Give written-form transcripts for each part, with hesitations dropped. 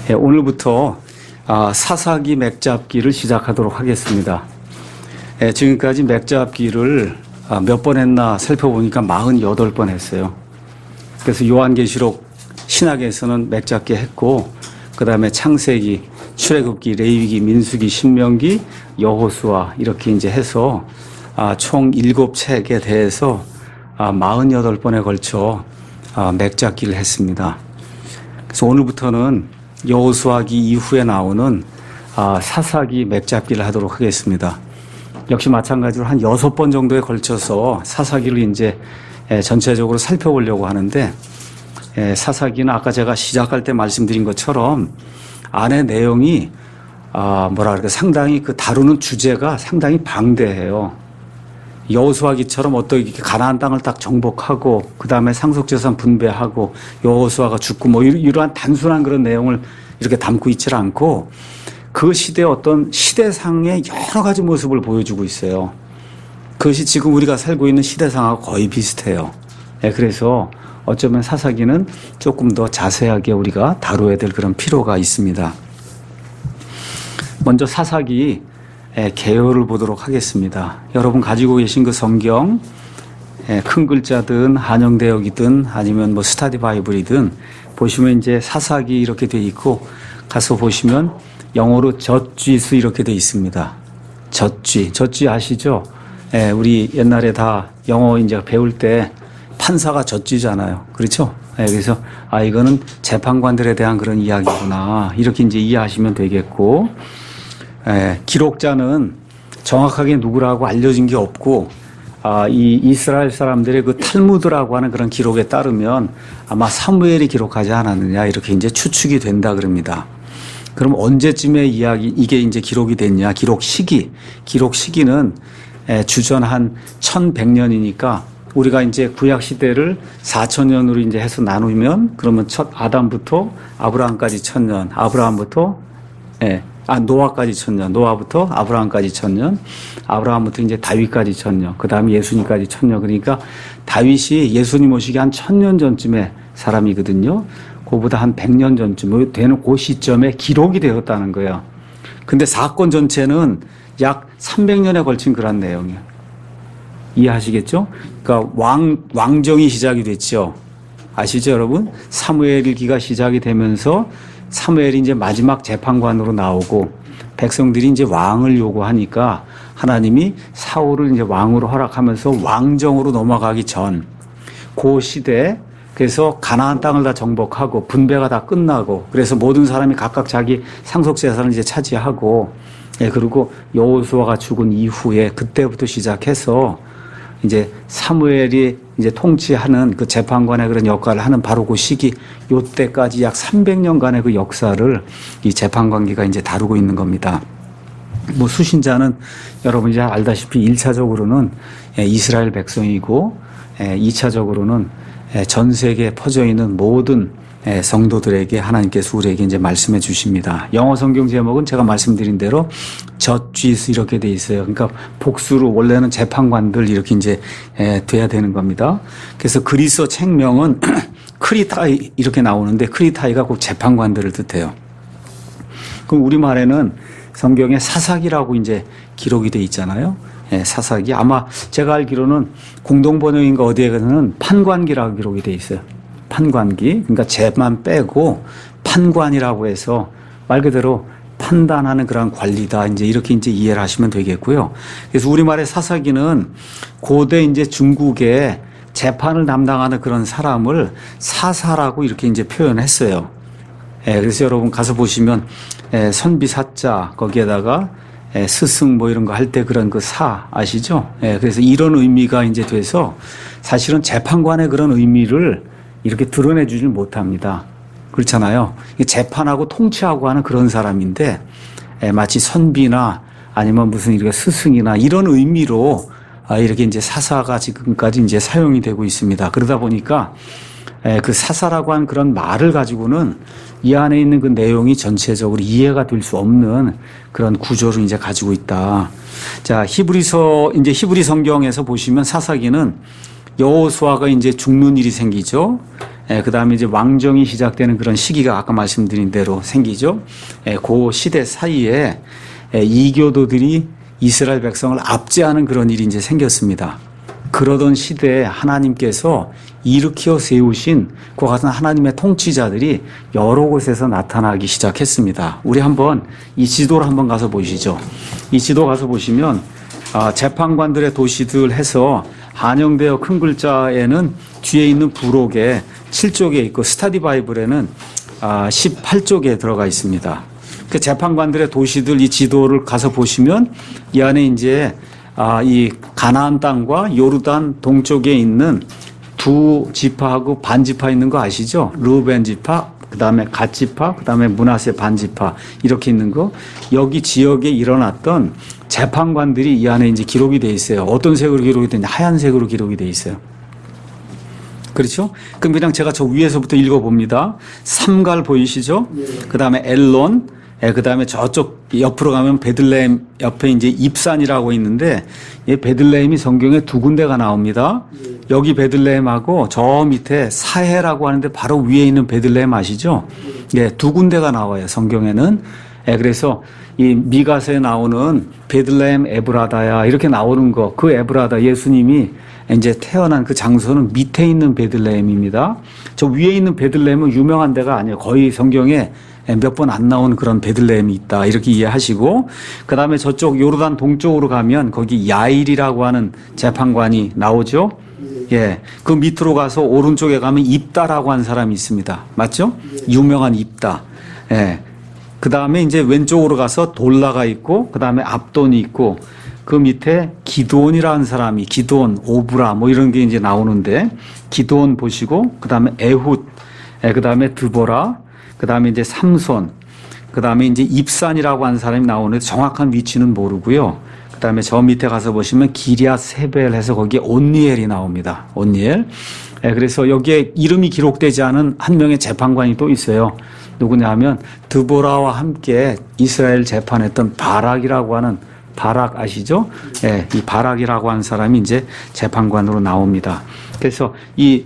오늘부터 사사기 맥잡기를 시작하도록 하겠습니다. 지금까지 맥잡기를 몇 번 했나 살펴보니까 48번 했어요. 그래서 요한계시록 신약에서는 맥잡기 했고, 그 다음에 창세기, 출애굽기, 레위기, 민수기, 신명기, 여호수아 이렇게 이제 해서 총 7책에 대해서 48번에 걸쳐 맥잡기를 했습니다. 그래서 오늘부터는 여호수아기 이후에 나오는 사사기 맥잡기를 하도록 하겠습니다. 역시 마찬가지로 한 6번 정도에 걸쳐서 사사기를 이제 전체적으로 살펴보려고 하는데, 사사기는 아까 제가 시작할 때 말씀드린 것처럼 안에 내용이 상당히 그 다루는 주제가 상당히 방대해요. 여호수아기처럼 어떻게 가나안 땅을 딱 정복하고 그 다음에 상속재산 분배하고 여호수아가 죽고 이러한 단순한 그런 내용을 이렇게 담고 있질 않고, 그 시대의 어떤 시대상의 여러 가지 모습을 보여주고 있어요. 그것이 지금 우리가 살고 있는 시대상하고 거의 비슷해요. 그래서 어쩌면 사사기는 조금 더 자세하게 우리가 다루어야 될 그런 필요가 있습니다. 먼저 사사기 개요를 보도록 하겠습니다. 여러분 가지고 계신 그 성경, 큰 글자든 한영대역이든 아니면 스타디 바이블이든 보시면 이제 사사기 이렇게 돼 있고, 가서 보시면 영어로 젖쥐스 이렇게 돼 있습니다. 젖쥐 아시죠? 우리 옛날에 다 영어 이제 배울 때 판사가 젖쥐잖아요. 그렇죠? 그래서 이거는 재판관들에 대한 그런 이야기구나, 이렇게 이제 이해하시면 되겠고, 기록자는 정확하게 누구라고 알려진 게 없고, 이 이스라엘 사람들의 그 탈무드라고 하는 그런 기록에 따르면 아마 사무엘이 기록하지 않았느냐, 이렇게 이제 추측이 된다 그럽니다. 그럼 언제쯤의 이게 이제 기록이 됐냐? 기록 시기는 주전 한 1100년이니까 우리가 이제 구약 시대를 4000년으로 이제 해서 나누면, 그러면 첫 아담부터 아브라함까지 1000년, 노아까지 1000년, 노아부터 아브라함까지 1000년, 아브라함부터 이제 다윗까지 1000년, 그 다음에 예수님까지 1000년. 그러니까 다윗이 예수님 오시기 한 1000년 전쯤의 사람이거든요. 그보다 한 100년 전쯤 되는 그 시점에 기록이 되었다는 거예요. 근데 사건 전체는 약 300년에 걸친 그런 내용이에요. 이해하시겠죠? 그러니까 왕정이 시작이 됐죠. 아시죠, 여러분? 사무엘기가 시작이 되면서 사무엘이 이제 마지막 재판관으로 나오고, 백성들이 이제 왕을 요구하니까 하나님이 사울을 이제 왕으로 허락하면서 왕정으로 넘어가기 전 그 시대, 그래서 가나안 땅을 다 정복하고 분배가 다 끝나고, 그래서 모든 사람이 각각 자기 상속 재산을 이제 차지하고, 그리고 여호수아가 죽은 이후에 그때부터 시작해서 이제 사무엘이 이제 통치하는 그 재판관의 그런 역할을 하는 바로 그 시기, 요때까지 약 300년간의 그 역사를 이 재판관기가 이제 다루고 있는 겁니다. 수신자는 여러분이 잘 알다시피 1차적으로는 이스라엘 백성이고, 2차적으로는 전 세계에 퍼져 있는 모든 성도들에게 하나님께서 우리에게 이제 말씀해 주십니다. 영어 성경 제목은 제가 말씀드린 대로 젖쥐스 이렇게 돼 있어요. 그러니까 복수로 원래는 재판관들 이렇게 이제 돼야 되는 겁니다. 그래서 그리스어 책명은 크리타이 이렇게 나오는데, 크리타이가 곧 재판관들을 뜻해요. 그럼 우리말에는 성경에 사사기라고 이제 기록이 돼 있잖아요. 사사기. 아마 제가 알기로는 공동번역인가 어디에는 판관기라고 기록이 돼 있어요. 판관기. 그러니까 죄만 빼고 판관이라고 해서 말 그대로 판단하는 그런 관리다, 이제 이렇게 이제 이해를 하시면 되겠고요. 그래서 우리말의 사사기는 고대 이제 중국의 재판을 담당하는 그런 사람을 사사라고 이렇게 이제 표현했어요. 그래서 여러분 가서 보시면 선비사자 거기에다가 스승 이런 거 할 때 그런 그 사 아시죠? 그래서 이런 의미가 이제 돼서 사실은 재판관의 그런 의미를 이렇게 드러내주질 못합니다. 그렇잖아요. 재판하고 통치하고 하는 그런 사람인데, 마치 선비나 아니면 무슨 이렇게 스승이나 이런 의미로 이렇게 이제 사사가 지금까지 이제 사용이 되고 있습니다. 그러다 보니까 그 사사라고 하는 그런 말을 가지고는 이 안에 있는 그 내용이 전체적으로 이해가 될 수 없는 그런 구조를 이제 가지고 있다. 자, 히브리 성경에서 보시면 사사기는 여호수아가 이제 죽는 일이 생기죠. 그 다음에 이제 왕정이 시작되는 그런 시기가 아까 말씀드린 대로 생기죠. 그 시대 사이에 이교도들이 이스라엘 백성을 압제하는 그런 일이 이제 생겼습니다. 그러던 시대에 하나님께서 일으켜 세우신 그와 같은 하나님의 통치자들이 여러 곳에서 나타나기 시작했습니다. 우리 한번 이 지도를 한번 가서 보시죠. 이 지도 가서 보시면 재판관들의 도시들 해서 한영되어 큰 글자에는 뒤에 있는 부록에 7쪽에 있고 스타디 바이블에는 18쪽에 들어가 있습니다. 그 재판관들의 도시들 이 지도를 가서 보시면 이 안에 이제 이 가나안 땅과 요르단 동쪽에 있는 두 지파하고 반 지파 있는 거 아시죠? 르우벤 지파, 그다음에 갓 지파, 그다음에 므낫세 반 지파 이렇게 있는 거. 여기 지역에 일어났던 재판관들이 이 안에 이제 기록이 돼 있어요. 어떤 색으로 기록이 되냐? 하얀색으로 기록이 돼 있어요. 그렇죠? 그럼 그냥 제가 저 위에서부터 읽어봅니다. 삼갈 보이시죠? 그다음에 엘론, 그 다음에 저쪽 옆으로 가면 베들레헴 옆에 이제 입산이라고 있는데, 이 베들레헴이 성경에 두 군데가 나옵니다. 여기 베들레헴하고 저 밑에 사해라고 하는데 바로 위에 있는 베들레헴 아시죠? 예, 두 군데가 나와요, 성경에는. 그래서 이 미가서에 나오는 베들레헴 에브라다야 이렇게 나오는 거, 그 에브라다 예수님이 이제 태어난 그 장소는 밑에 있는 베들레헴입니다. 저 위에 있는 베들레헴은 유명한 데가 아니에요. 거의 성경에 몇 번 안 나온 그런 베들레헴이 있다 이렇게 이해하시고, 그 다음에 저쪽 요르단 동쪽으로 가면 거기 야일이라고 하는 재판관이 나오죠. 예, 그 밑으로 가서 오른쪽에 가면 입다라고 하는 사람이 있습니다. 맞죠? 유명한 입다. 예. 그 다음에 이제 왼쪽으로 가서 돌라가 있고, 그 다음에 압돈이 있고, 그 밑에 기드온이라는 사람이, 기드온, 오브라 뭐 이런 게 이제 나오는데, 기드온 보시고, 그 다음에 에훗, 그 다음에 드보라, 그 다음에 이제 삼손, 그 다음에 이제 입산이라고 하는 사람이 나오는데 정확한 위치는 모르고요. 그 다음에 저 밑에 가서 보시면 기리앗 세벨 해서 거기에 온니엘이 나옵니다. 온니엘. 그래서 여기에 이름이 기록되지 않은 한 명의 재판관이 또 있어요. 누구냐 하면 드보라와 함께 이스라엘 재판했던 바락이라고 하는, 바락 아시죠? 예, 이 바락이라고 하는 사람이 이제 재판관으로 나옵니다. 그래서 이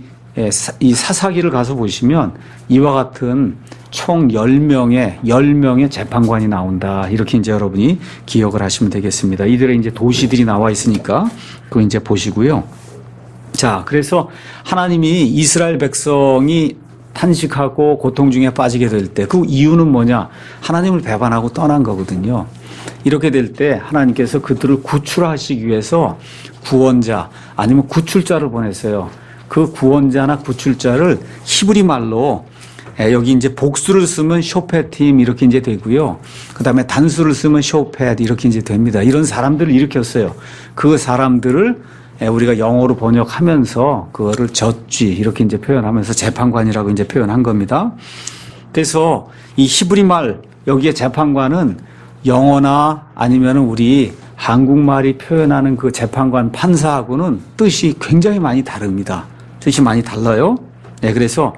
사사기를 가서 보시면 이와 같은 총 10명의 재판관이 나온다. 이렇게 이제 여러분이 기억을 하시면 되겠습니다. 이들의 이제 도시들이 나와 있으니까 그거 이제 보시고요. 자, 그래서 하나님이 이스라엘 백성이 탄식하고 고통 중에 빠지게 될 때 그 이유는 뭐냐? 하나님을 배반하고 떠난 거거든요. 이렇게 될 때 하나님께서 그들을 구출하시기 위해서 구원자 아니면 구출자를 보냈어요. 그 구원자나 구출자를 히브리 말로 여기 이제 복수를 쓰면 쇼페팀 이렇게 이제 되고요. 그 다음에 단수를 쓰면 쇼펫 이렇게 이제 됩니다. 이런 사람들을 일으켰어요. 그 사람들을 우리가 영어로 번역하면서 그거를 저쥐 이렇게 이제 표현하면서 재판관이라고 이제 표현한 겁니다. 그래서 이 히브리 말 여기에 재판관은 영어나 아니면은 우리 한국말이 표현하는 그 재판관 판사하고는 뜻이 굉장히 많이 다릅니다. 뜻이 많이 달라요. 그래서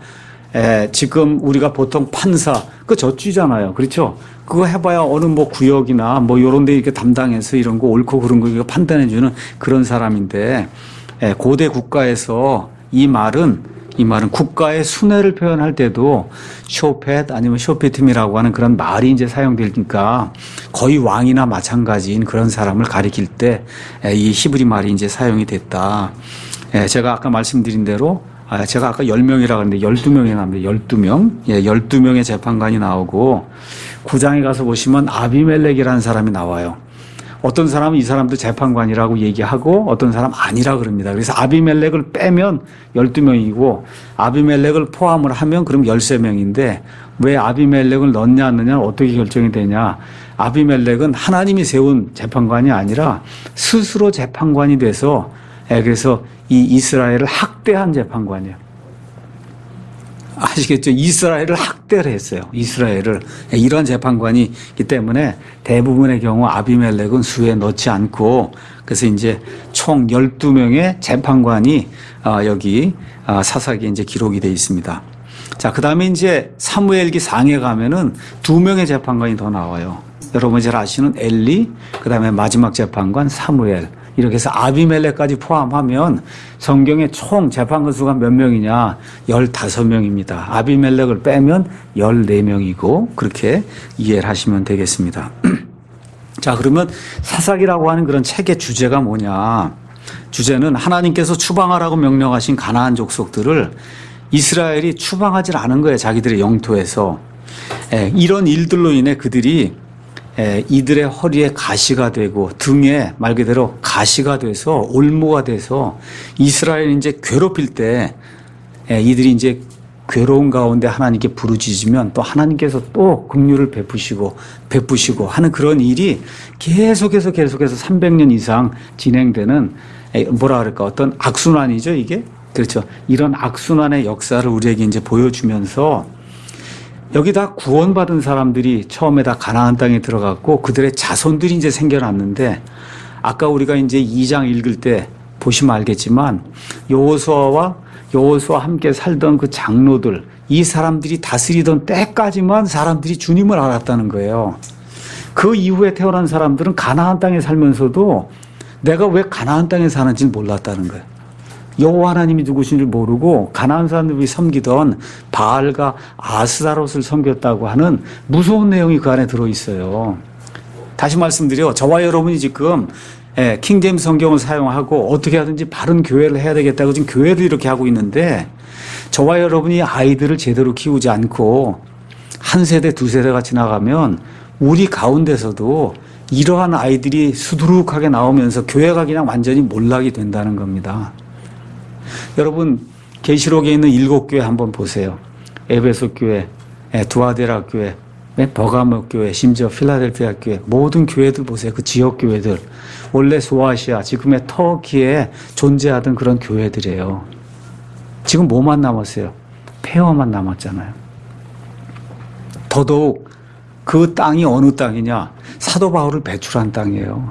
지금 우리가 보통 판사, 그 저쥐잖아요. 그렇죠? 그거 해봐야 어느 뭐 구역이나 뭐 요런 데 이렇게 담당해서 이런 거 옳고 그런 거 판단해주는 그런 사람인데, 고대 국가에서 이 말은 국가의 순회를 표현할 때도 쇼펫 아니면 쇼페팀이라고 하는 그런 말이 이제 사용되니까 거의 왕이나 마찬가지인 그런 사람을 가리킬 때 이 히브리 말이 이제 사용이 됐다. 제가 아까 말씀드린 대로 제가 아까 10명이라고 했는데 12명이 나옵니다. 12명. 12명의 재판관이 나오고 9장에 가서 보시면 아비멜렉이라는 사람이 나와요. 어떤 사람은 이 사람도 재판관이라고 얘기하고 어떤 사람 아니라 그럽니다. 그래서 아비멜렉을 빼면 12명이고 아비멜렉을 포함을 하면 그럼 13명인데 왜 아비멜렉을 넣냐 안 넣냐는 어떻게 결정이 되냐. 아비멜렉은 하나님이 세운 재판관이 아니라 스스로 재판관이 돼서 그래서 이 이스라엘을 학대한 재판관이에요. 아시겠죠? 이스라엘을 학대를 했어요. 이스라엘을. 이런 재판관이 있기 때문에 대부분의 경우 아비멜렉은 수에 넣지 않고 그래서 이제 총 12명의 재판관이 여기 사사기에 이제 기록이 되어 있습니다. 자, 그 다음에 이제 사무엘기 상에 가면은 2명의 재판관이 더 나와요. 여러분이 잘 아시는 엘리, 그 다음에 마지막 재판관 사무엘. 이렇게 해서 아비멜렉까지 포함하면 성경의 총 재판관 수가 몇 명이냐? 15명입니다. 아비멜렉을 빼면 14명이고 그렇게 이해를 하시면 되겠습니다. 자, 그러면 사사기라고 하는 그런 책의 주제가 뭐냐? 주제는 하나님께서 추방하라고 명령하신 가나안 족속들을 이스라엘이 추방하지 않은 거예요. 자기들의 영토에서. 이런 일들로 인해 그들이 이들의 허리에 가시가 되고 등에 말 그대로 가시가 돼서 올무가 돼서 이스라엘이 이제 괴롭힐 때 이들이 이제 괴로운 가운데 하나님께 부르짖으면 또 하나님께서 또 긍휼을 베푸시고 하는 그런 일이 계속해서 300년 이상 진행되는 뭐라 그럴까 어떤 악순환이죠 이게. 그렇죠. 이런 악순환의 역사를 우리에게 이제 보여주면서 여기 다 구원받은 사람들이 처음에 다 가나안 땅에 들어갔고 그들의 자손들이 이제 생겨났는데 아까 우리가 이제 2장 읽을 때 보시면 알겠지만 여호수아와 함께 살던 그 장로들 이 사람들이 다스리던 때까지만 사람들이 주님을 알았다는 거예요. 그 이후에 태어난 사람들은 가나안 땅에 살면서도 내가 왜 가나안 땅에 사는지 몰랐다는 거예요. 여호와 하나님이 누구신 줄 모르고 가나안 사람들이 섬기던 바알과 아스타롯을 섬겼다고 하는 무서운 내용이 그 안에 들어있어요. 다시 말씀드려 저와 여러분이 지금 킹제임스 성경을 사용하고 어떻게 하든지 바른 교회를 해야 되겠다고 지금 교회를 이렇게 하고 있는데 저와 여러분이 아이들을 제대로 키우지 않고 한 세대 두 세대가 지나가면 우리 가운데서도 이러한 아이들이 수두룩하게 나오면서 교회가 그냥 완전히 몰락이 된다는 겁니다. 여러분 계시록에 있는 7교회 한번 보세요. 에베소 교회, 두아데라 교회, 버가모 교회, 심지어 필라델피아 교회 모든 교회들 보세요. 그 지역 교회들 원래 소아시아 지금의 터키에 존재하던 그런 교회들이에요. 지금 뭐만 남았어요? 폐허만 남았잖아요. 더더욱 그 땅이 어느 땅이냐? 사도 바울을 배출한 땅이에요.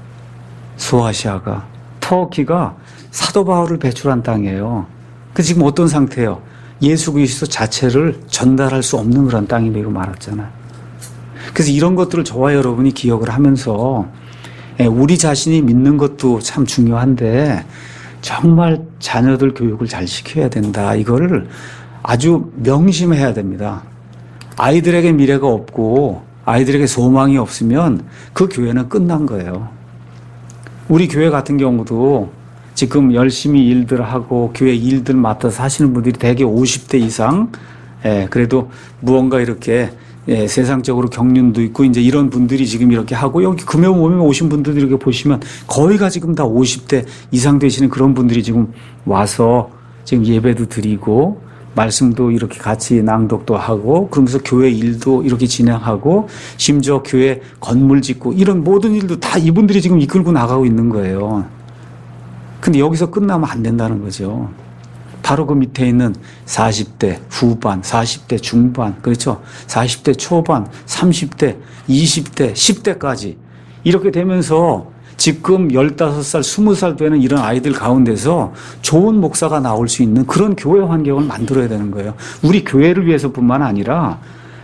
소아시아가 터키가 사도 바울을 배출한 땅이에요. 그 지금 어떤 상태예요? 예수 그리스도 자체를 전달할 수 없는 그런 땅이 되고 말았잖아요. 그래서 이런 것들을 저와 여러분이 기억을 하면서 우리 자신이 믿는 것도 참 중요한데 정말 자녀들 교육을 잘 시켜야 된다. 이거를 아주 명심해야 됩니다. 아이들에게 미래가 없고 아이들에게 소망이 없으면 그 교회는 끝난 거예요. 우리 교회 같은 경우도 지금 열심히 일들 하고 교회 일들 맡아서 하시는 분들이 대개 50대 이상, 그래도 무언가 이렇게 세상적으로 경륜도 있고 이제 이런 분들이 지금 이렇게 하고 여기 금요 모임에 오신 분들 이렇게 보시면 거의가 지금 다 50대 이상 되시는 그런 분들이 지금 와서 지금 예배도 드리고 말씀도 이렇게 같이 낭독도 하고 그러면서 교회 일도 이렇게 진행하고 심지어 교회 건물 짓고 이런 모든 일도 다 이분들이 지금 이끌고 나가고 있는 거예요. 근데 여기서 끝나면 안 된다는 거죠. 바로 그 밑에 있는 40대 후반, 40대 중반, 그렇죠? 40대 초반, 30대, 20대, 10대까지 이렇게 되면서 지금 15살, 20살 되는 이런 아이들 가운데서 좋은 목사가 나올 수 있는 그런 교회 환경을 만들어야 되는 거예요. 우리 교회를 위해서뿐만 아니라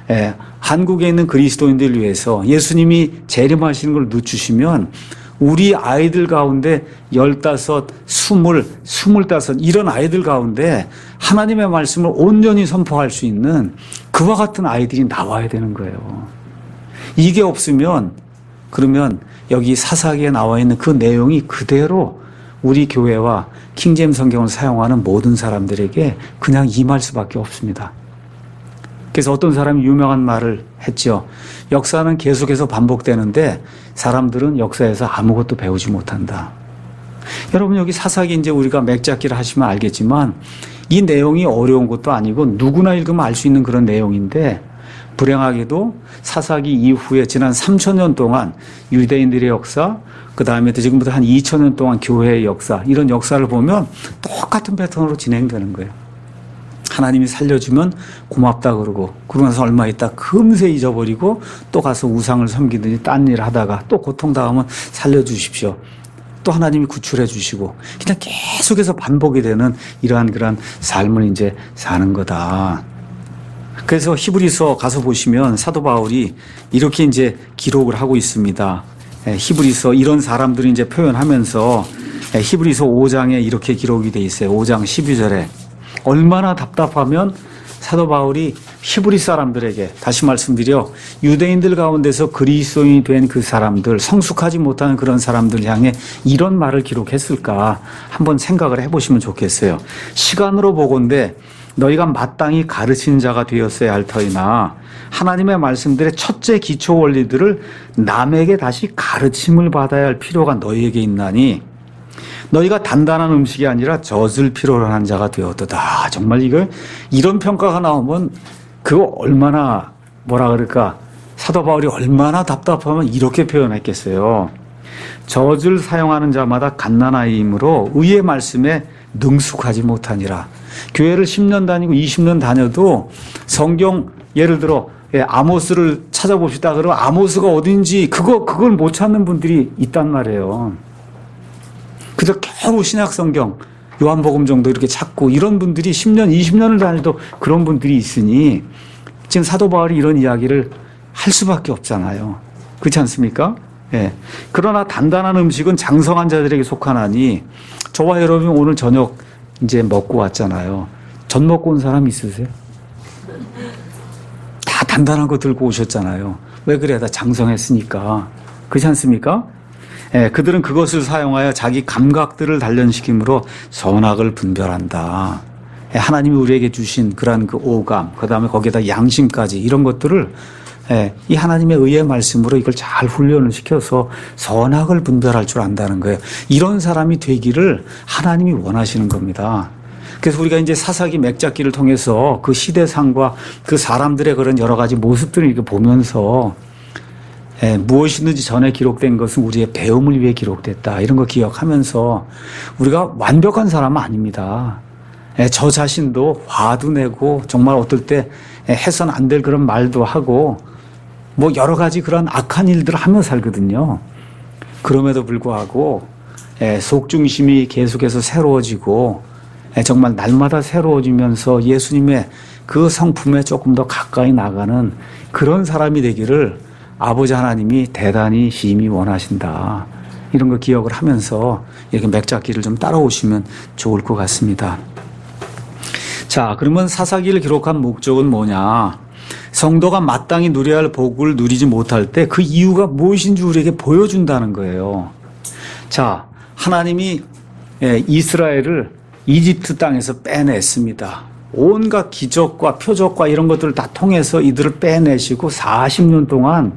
한국에 있는 그리스도인들을 위해서 예수님이 재림하시는 걸 늦추시면 우리 아이들 가운데 15, 20, 25 이런 아이들 가운데 하나님의 말씀을 온전히 선포할 수 있는 그와 같은 아이들이 나와야 되는 거예요. 이게 없으면 그러면 여기 사사기에 나와 있는 그 내용이 그대로 우리 교회와 킹제임스 성경을 사용하는 모든 사람들에게 그냥 임할 수밖에 없습니다. 그래서 어떤 사람이 유명한 말을 했죠. 역사는 계속해서 반복되는데 사람들은 역사에서 아무것도 배우지 못한다. 여러분 여기 사사기 이제 우리가 맥잡기를 하시면 알겠지만 이 내용이 어려운 것도 아니고 누구나 읽으면 알 수 있는 그런 내용인데 불행하게도 사사기 이후에 지난 3000년 동안 유대인들의 역사 그 다음에 또 지금부터 한 2000년 동안 교회의 역사 이런 역사를 보면 똑같은 패턴으로 진행되는 거예요. 하나님이 살려주면 고맙다 그러고 나서 얼마 있다 금세 잊어버리고 또 가서 우상을 섬기든지 딴 일 하다가 또 고통당하면 살려주십시오. 또 하나님이 구출해 주시고 그냥 계속해서 반복이 되는 이러한 그런 삶을 이제 사는 거다. 그래서 히브리서 가서 보시면 사도 바울이 이렇게 이제 기록을 하고 있습니다. 히브리서 이런 사람들이 이제 표현하면서 히브리서 5장에 이렇게 기록이 돼 있어요. 5장 12절에 얼마나 답답하면 사도 바울이 히브리 사람들에게 다시 말씀드려 유대인들 가운데서 그리스도인이 된 그 사람들 성숙하지 못하는 그런 사람들 향해 이런 말을 기록했을까 한번 생각을 해보시면 좋겠어요. 시간으로 보건대 너희가 마땅히 가르치는 자가 되었어야 할 터이나 하나님의 말씀들의 첫째 기초 원리들을 남에게 다시 가르침을 받아야 할 필요가 너희에게 있나니 너희가 단단한 음식이 아니라 젖을 필요로 하는 자가 되었도다. 정말 이런 평가가 나오면 그거 얼마나 뭐라 그럴까 사도 바울이 얼마나 답답하면 이렇게 표현했겠어요. 젖을 사용하는 자마다 갓난아이이므로 의의 말씀에 능숙하지 못하니라. 교회를 10년 다니고 20년 다녀도 성경 예를 들어 아모스를 찾아봅시다. 그러면 아모스가 어딘지 그걸 못 찾는 분들이 있단 말이에요. 그저 겨우 신약 성경 요한복음 정도 이렇게 찾고 이런 분들이 10년, 20년을 다녀도 그런 분들이 있으니 지금 사도 바울이 이런 이야기를 할 수밖에 없잖아요. 그렇지 않습니까? 예. 그러나 단단한 음식은 장성한 자들에게 속하나니 저와 여러분 오늘 저녁 이제 먹고 왔잖아요. 전 먹고 온 사람 있으세요? 다 단단한 거 들고 오셨잖아요. 왜 그래? 다 장성했으니까. 그렇지 않습니까? 예, 그들은 그것을 사용하여 자기 감각들을 단련시킴으로 선악을 분별한다. 예, 하나님이 우리에게 주신 그러한 그 오감, 그 다음에 거기에다 양심까지 이런 것들을 이 하나님의 의의 말씀으로 이걸 잘 훈련을 시켜서 선악을 분별할 줄 안다는 거예요. 이런 사람이 되기를 하나님이 원하시는 겁니다. 그래서 우리가 이제 사사기 맥잡기를 통해서 그 시대상과 그 사람들의 그런 여러 가지 모습들을 이렇게 보면서 무엇이든지 전에 기록된 것은 우리의 배움을 위해 기록됐다. 이런 거 기억하면서 우리가 완벽한 사람은 아닙니다. 저 자신도 화도 내고 정말 어떨 때 해서는 안 될 그런 말도 하고 뭐 여러 가지 그런 악한 일들을 하며 살거든요. 그럼에도 불구하고 속중심이 계속해서 새로워지고 정말 날마다 새로워지면서 예수님의 그 성품에 조금 더 가까이 나가는 그런 사람이 되기를 아버지 하나님이 대단히 심히 원하신다. 이런 거 기억을 하면서 이렇게 맥잡기를 좀 따라오시면 좋을 것 같습니다. 자, 그러면 사사기를 기록한 목적은 뭐냐? 성도가 마땅히 누려야 할 복을 누리지 못할 때 그 이유가 무엇인지 우리에게 보여준다는 거예요. 자, 하나님이 이스라엘을 이집트 땅에서 빼냈습니다. 온갖 기적과 표적과 이런 것들을 다 통해서 이들을 빼내시고 40년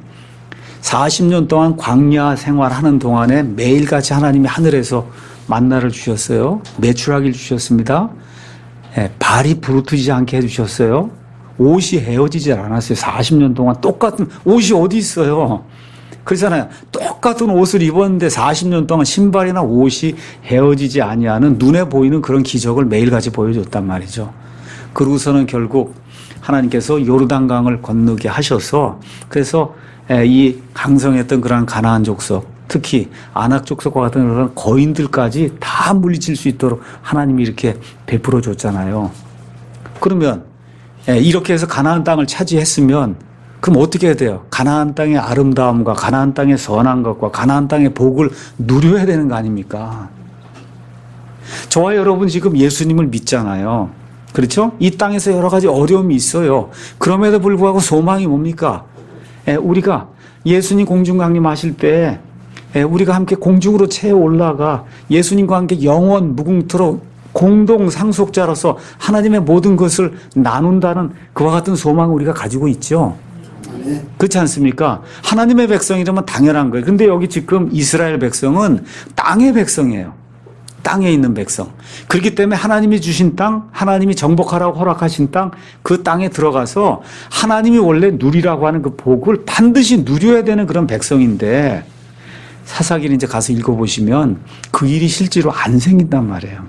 동안 광야 생활하는 동안에 매일같이 하나님이 하늘에서 만나를 주셨어요. 메추라기를 주셨습니다. 발이 부르트지 않게 해주셨어요. 옷이 헤어지지 않았어요. 40년 동안 똑같은 옷이 어디 있어요. 그렇잖아요. 똑같은 옷을 입었는데 40년 동안 신발이나 옷이 헤어지지 아니하는 눈에 보이는 그런 기적을 매일같이 보여줬단 말이죠. 그러고서는 결국 하나님께서 요르단강을 건너게 하셔서 그래서 이 강성했던 그러한 가나안 족속, 특히 아낙 족속과 같은 그런 거인들까지 다 물리칠 수 있도록 하나님이 이렇게 베풀어 줬잖아요. 그러면 이렇게 해서 가나안 땅을 차지했으면 그럼 어떻게 해야 돼요? 가나안 땅의 아름다움과 가나안 땅의 선한 것과 가나안 땅의 복을 누려야 되는 거 아닙니까? 저와 여러분 지금 예수님을 믿잖아요. 그렇죠? 이 땅에서 여러 가지 어려움이 있어요. 그럼에도 불구하고 소망이 뭡니까? 우리가 예수님 공중 강림하실 때 우리가 함께 공중으로 채 올라가 예수님과 함께 영원 무궁토록 공동 상속자로서 하나님의 모든 것을 나눈다는 그와 같은 소망을 우리가 가지고 있죠. 그렇지 않습니까? 하나님의 백성이라면 당연한 거예요. 근데 여기 지금 이스라엘 백성은 땅의 백성이에요. 땅에 있는 백성. 그렇기 때문에 하나님이 주신 땅, 하나님이 정복하라고 허락하신 땅, 그 땅에 들어가서 하나님이 원래 누리라고 하는 그 복을 반드시 누려야 되는 그런 백성인데 사사기를 이제 가서 읽어보시면 그 일이 실제로 안 생긴단 말이에요.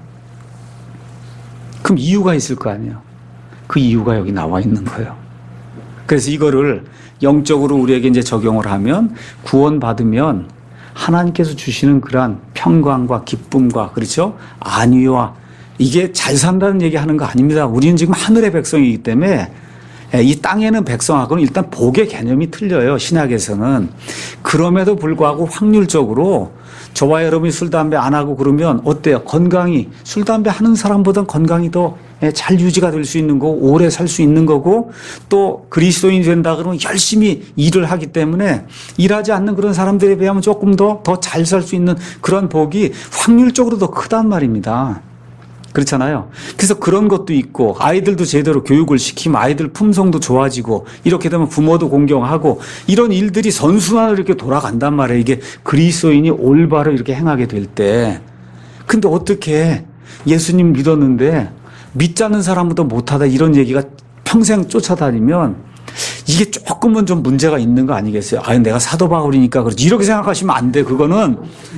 그럼 이유가 있을 거 아니에요. 그 이유가 여기 나와 있는 거예요. 그래서 이거를 영적으로 우리에게 이제 적용을 하면 구원받으면 하나님께서 주시는 그러한 평강과 기쁨과 그렇죠? 안위와 이게 잘 산다는 얘기 하는 거 아닙니다. 우리는 지금 하늘의 백성이기 때문에 이 땅에는 백성하고는 일단 복의 개념이 틀려요. 신약에서는. 그럼에도 불구하고 확률적으로 저와 여러분이 술, 담배 안 하고 그러면 어때요? 건강이, 술, 담배 하는 사람보단 건강이 더 잘 유지가 될 수 있는 거고, 오래 살 수 있는 거고, 또 그리스도인이 된다 그러면 열심히 일을 하기 때문에 일하지 않는 그런 사람들에 비하면 조금 더 잘 살 수 있는 그런 복이 확률적으로 더 크단 말입니다. 그렇잖아요. 그래서 그런 것도 있고, 아이들도 제대로 교육을 시키면 아이들 품성도 좋아지고, 이렇게 되면 부모도 공경하고, 이런 일들이 선순환으로 이렇게 돌아간단 말이에요. 이게 그리스도인이 올바로 이렇게 행하게 될 때. 근데 어떻게 예수님 믿었는데 믿지 않는 사람보다 못하다 이런 얘기가 평생 쫓아다니면 이게 조금은 좀 문제가 있는 거 아니겠어요? 아, 내가 사도 바울이니까 그렇지. 이렇게 생각하시면 안 돼. 그건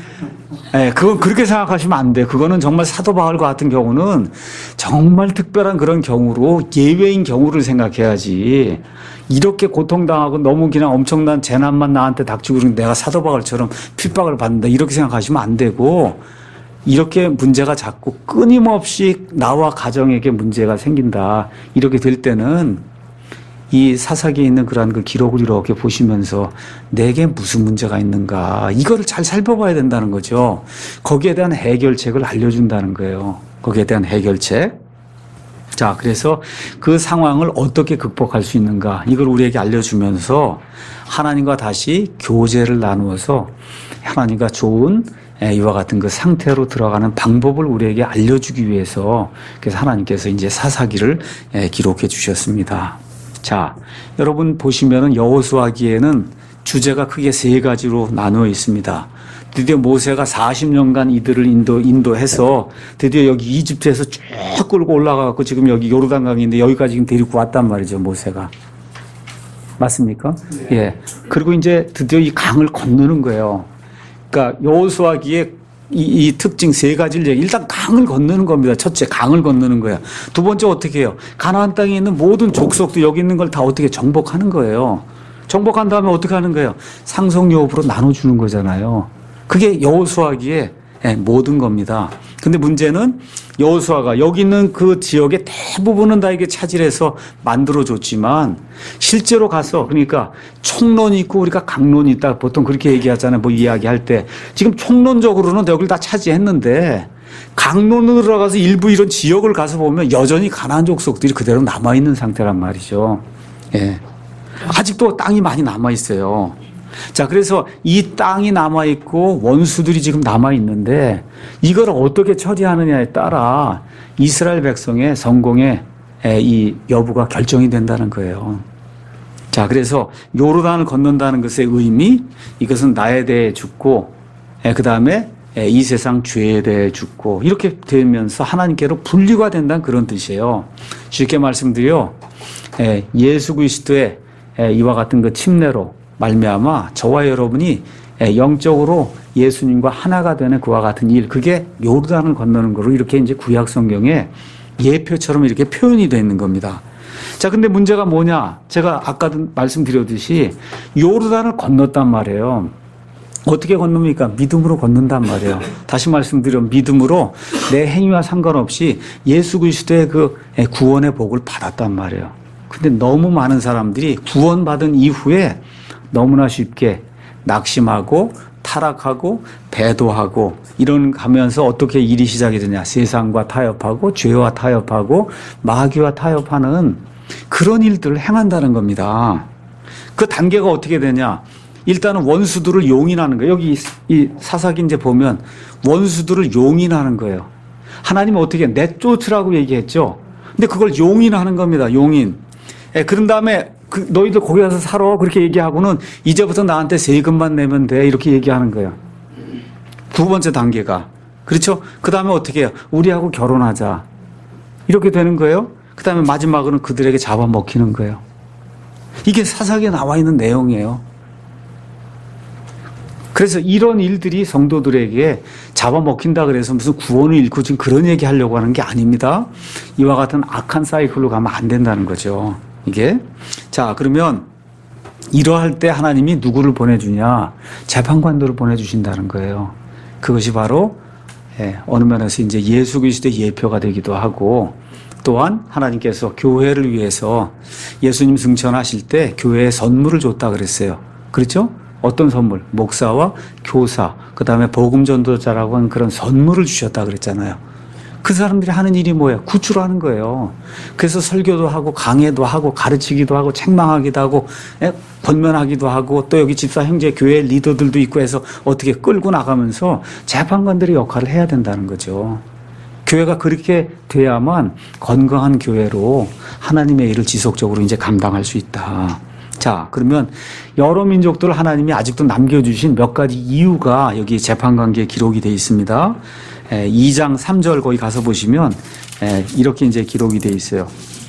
그렇게 생각하시면 안 돼. 그거는 정말 사도 바울과 같은 경우는 정말 특별한 그런 경우로 예외인 경우를 생각해야지. 이렇게 고통당하고 너무 그냥 엄청난 재난만 나한테 닥치고 그러면 내가 사도 바울처럼 핍박을 받는다. 이렇게 생각하시면 안 되고, 이렇게 문제가 자꾸 끊임없이 나와 가정에게 문제가 생긴다. 이렇게 될 때는 이 사사기에 있는 그러한 그 기록을 이렇게 보시면서 내게 무슨 문제가 있는가, 이거를 잘 살펴봐야 된다는 거죠. 거기에 대한 해결책을 알려준다는 거예요. 거기에 대한 해결책. 자, 그래서 그 상황을 어떻게 극복할 수 있는가, 이걸 우리에게 알려주면서 하나님과 다시 교제를 나누어서 하나님과 좋은 이와 같은 그 상태로 들어가는 방법을 우리에게 알려주기 위해서, 그래서 하나님께서 이제 사사기를 기록해 주셨습니다. 자, 여러분 보시면은 여호수아기에는 주제가 크게 3가지로 나누어 있습니다. 드디어 모세가 40년간 이들을 인도해서 드디어 여기 이집트에서 쭉 끌고 올라가고 지금 여기 요르단강인데 여기까지 지금 데리고 왔단 말이죠, 모세가. 맞습니까? 네. 예. 그리고 이제 드디어 이 강을 건너는 거예요. 그러니까 여호수아기의 이 특징 3가지를 얘기. 일단 강을 건너는 겁니다. 첫째, 강을 건너는 거야. 두 번째, 어떻게 해요? 가나안 땅에 있는 모든 족속도 여기 있는 걸 다 어떻게 정복하는 거예요. 정복한 다음에 어떻게 하는 거예요? 상속유업으로 나눠주는 거잖아요. 그게 여호수아기의 모든 겁니다. 근데 문제는 여호수아가 여기 있는 그 지역의 대부분은 다 이게 차지해서 만들어줬지만 실제로 가서, 그러니까 총론이 있고 우리가 강론이 있다 보통 그렇게 얘기하잖아요. 뭐 이야기할 때 지금 총론적으로는 여기를 다 차지했는데 강론으로 들어가서 일부 이런 지역을 가서 보면 여전히 가나안 족속들이 그대로 남아있는 상태란 말이죠. 예. 아직도 땅이 많이 남아있어요. 자, 그래서 이 땅이 남아있고 원수들이 지금 남아있는데 이걸 어떻게 처리하느냐에 따라 이스라엘 백성의 성공의 이 여부가 결정이 된다는 거예요. 자, 그래서 요르단을 건넌다는 것의 의미, 이것은 나에 대해 죽고, 그 다음에 이 세상 죄에 대해 죽고, 이렇게 되면서 하나님께로 분리가 된다는 그런 뜻이에요. 쉽게 말씀드려, 예수 그리스도의 이와 같은 그 침례로 말미암아 저와 여러분이 영적으로 예수님과 하나가 되는 그와 같은 일, 그게 요르단을 건너는 거로 이렇게 이제 구약 성경에 예표처럼 이렇게 표현이 되어 있는 겁니다. 자, 근데 문제가 뭐냐? 제가 아까도 말씀드렸듯이 요르단을 건넜단 말이에요. 어떻게 건넙니까? 믿음으로 건넌단 말이에요. 다시 말씀드려, 믿음으로 내 행위와 상관없이 예수 그리스도의 그 구원의 복을 받았단 말이에요. 근데 너무 많은 사람들이 구원받은 이후에 너무나 쉽게 낙심하고 타락하고 배도하고 이런 가면서 어떻게 일이 시작이 되냐? 세상과 타협하고 죄와 타협하고 마귀와 타협하는 그런 일들을 행한다는 겁니다. 그 단계가 어떻게 되냐? 일단은 원수들을 용인하는 거예요. 여기 이 사사기 이제 보면 원수들을 용인하는 거예요. 하나님은 어떻게 내쫓으라고 얘기했죠. 근데 그걸 용인하는 겁니다. 용인. 그런 다음에 너희들 거기 가서 살아 그렇게 얘기하고는 이제부터 나한테 세금만 내면 돼 이렇게 얘기하는 거예요. 두 번째 단계가. 그렇죠? 그 다음에 어떻게 해요? 우리하고 결혼하자. 이렇게 되는 거예요. 그 다음에 마지막으로는 그들에게 잡아먹히는 거예요. 이게 사사기에 나와 있는 내용이에요. 그래서 이런 일들이 성도들에게 잡아먹힌다 그래서 무슨 구원을 잃고 지금 그런 얘기 하려고 하는 게 아닙니다. 이와 같은 악한 사이클로 가면 안 된다는 거죠. 이게. 자, 그러면 이러할 때 하나님이 누구를 보내주냐? 재판관들을 보내주신다는 거예요. 그것이 바로 어느 면에서 이제 예수 그리스도의 예표가 되기도 하고 또한 하나님께서 교회를 위해서 예수님 승천하실 때 교회에 선물을 줬다 그랬어요. 그렇죠? 어떤 선물? 목사와 교사, 그 다음에 복음 전도자라고 하는 그런 선물을 주셨다 그랬잖아요. 그 사람들이 하는 일이 뭐예요? 구출하는 거예요. 그래서 설교도 하고 강해도 하고 가르치기도 하고 책망하기도 하고 권면하기도 하고 또 여기 집사 형제 교회 리더들도 있고 해서 어떻게 끌고 나가면서 재판관들의 역할을 해야 된다는 거죠. 교회가 그렇게 돼야만 건강한 교회로 하나님의 일을 지속적으로 이제 감당할 수 있다. 자, 그러면 여러 민족들을 하나님이 아직도 남겨주신 몇 가지 이유가 여기 재판관계에 기록이 되어 있습니다. 2장 3절 거기 가서 보시면 이렇게 이제 기록이 되어 있어요.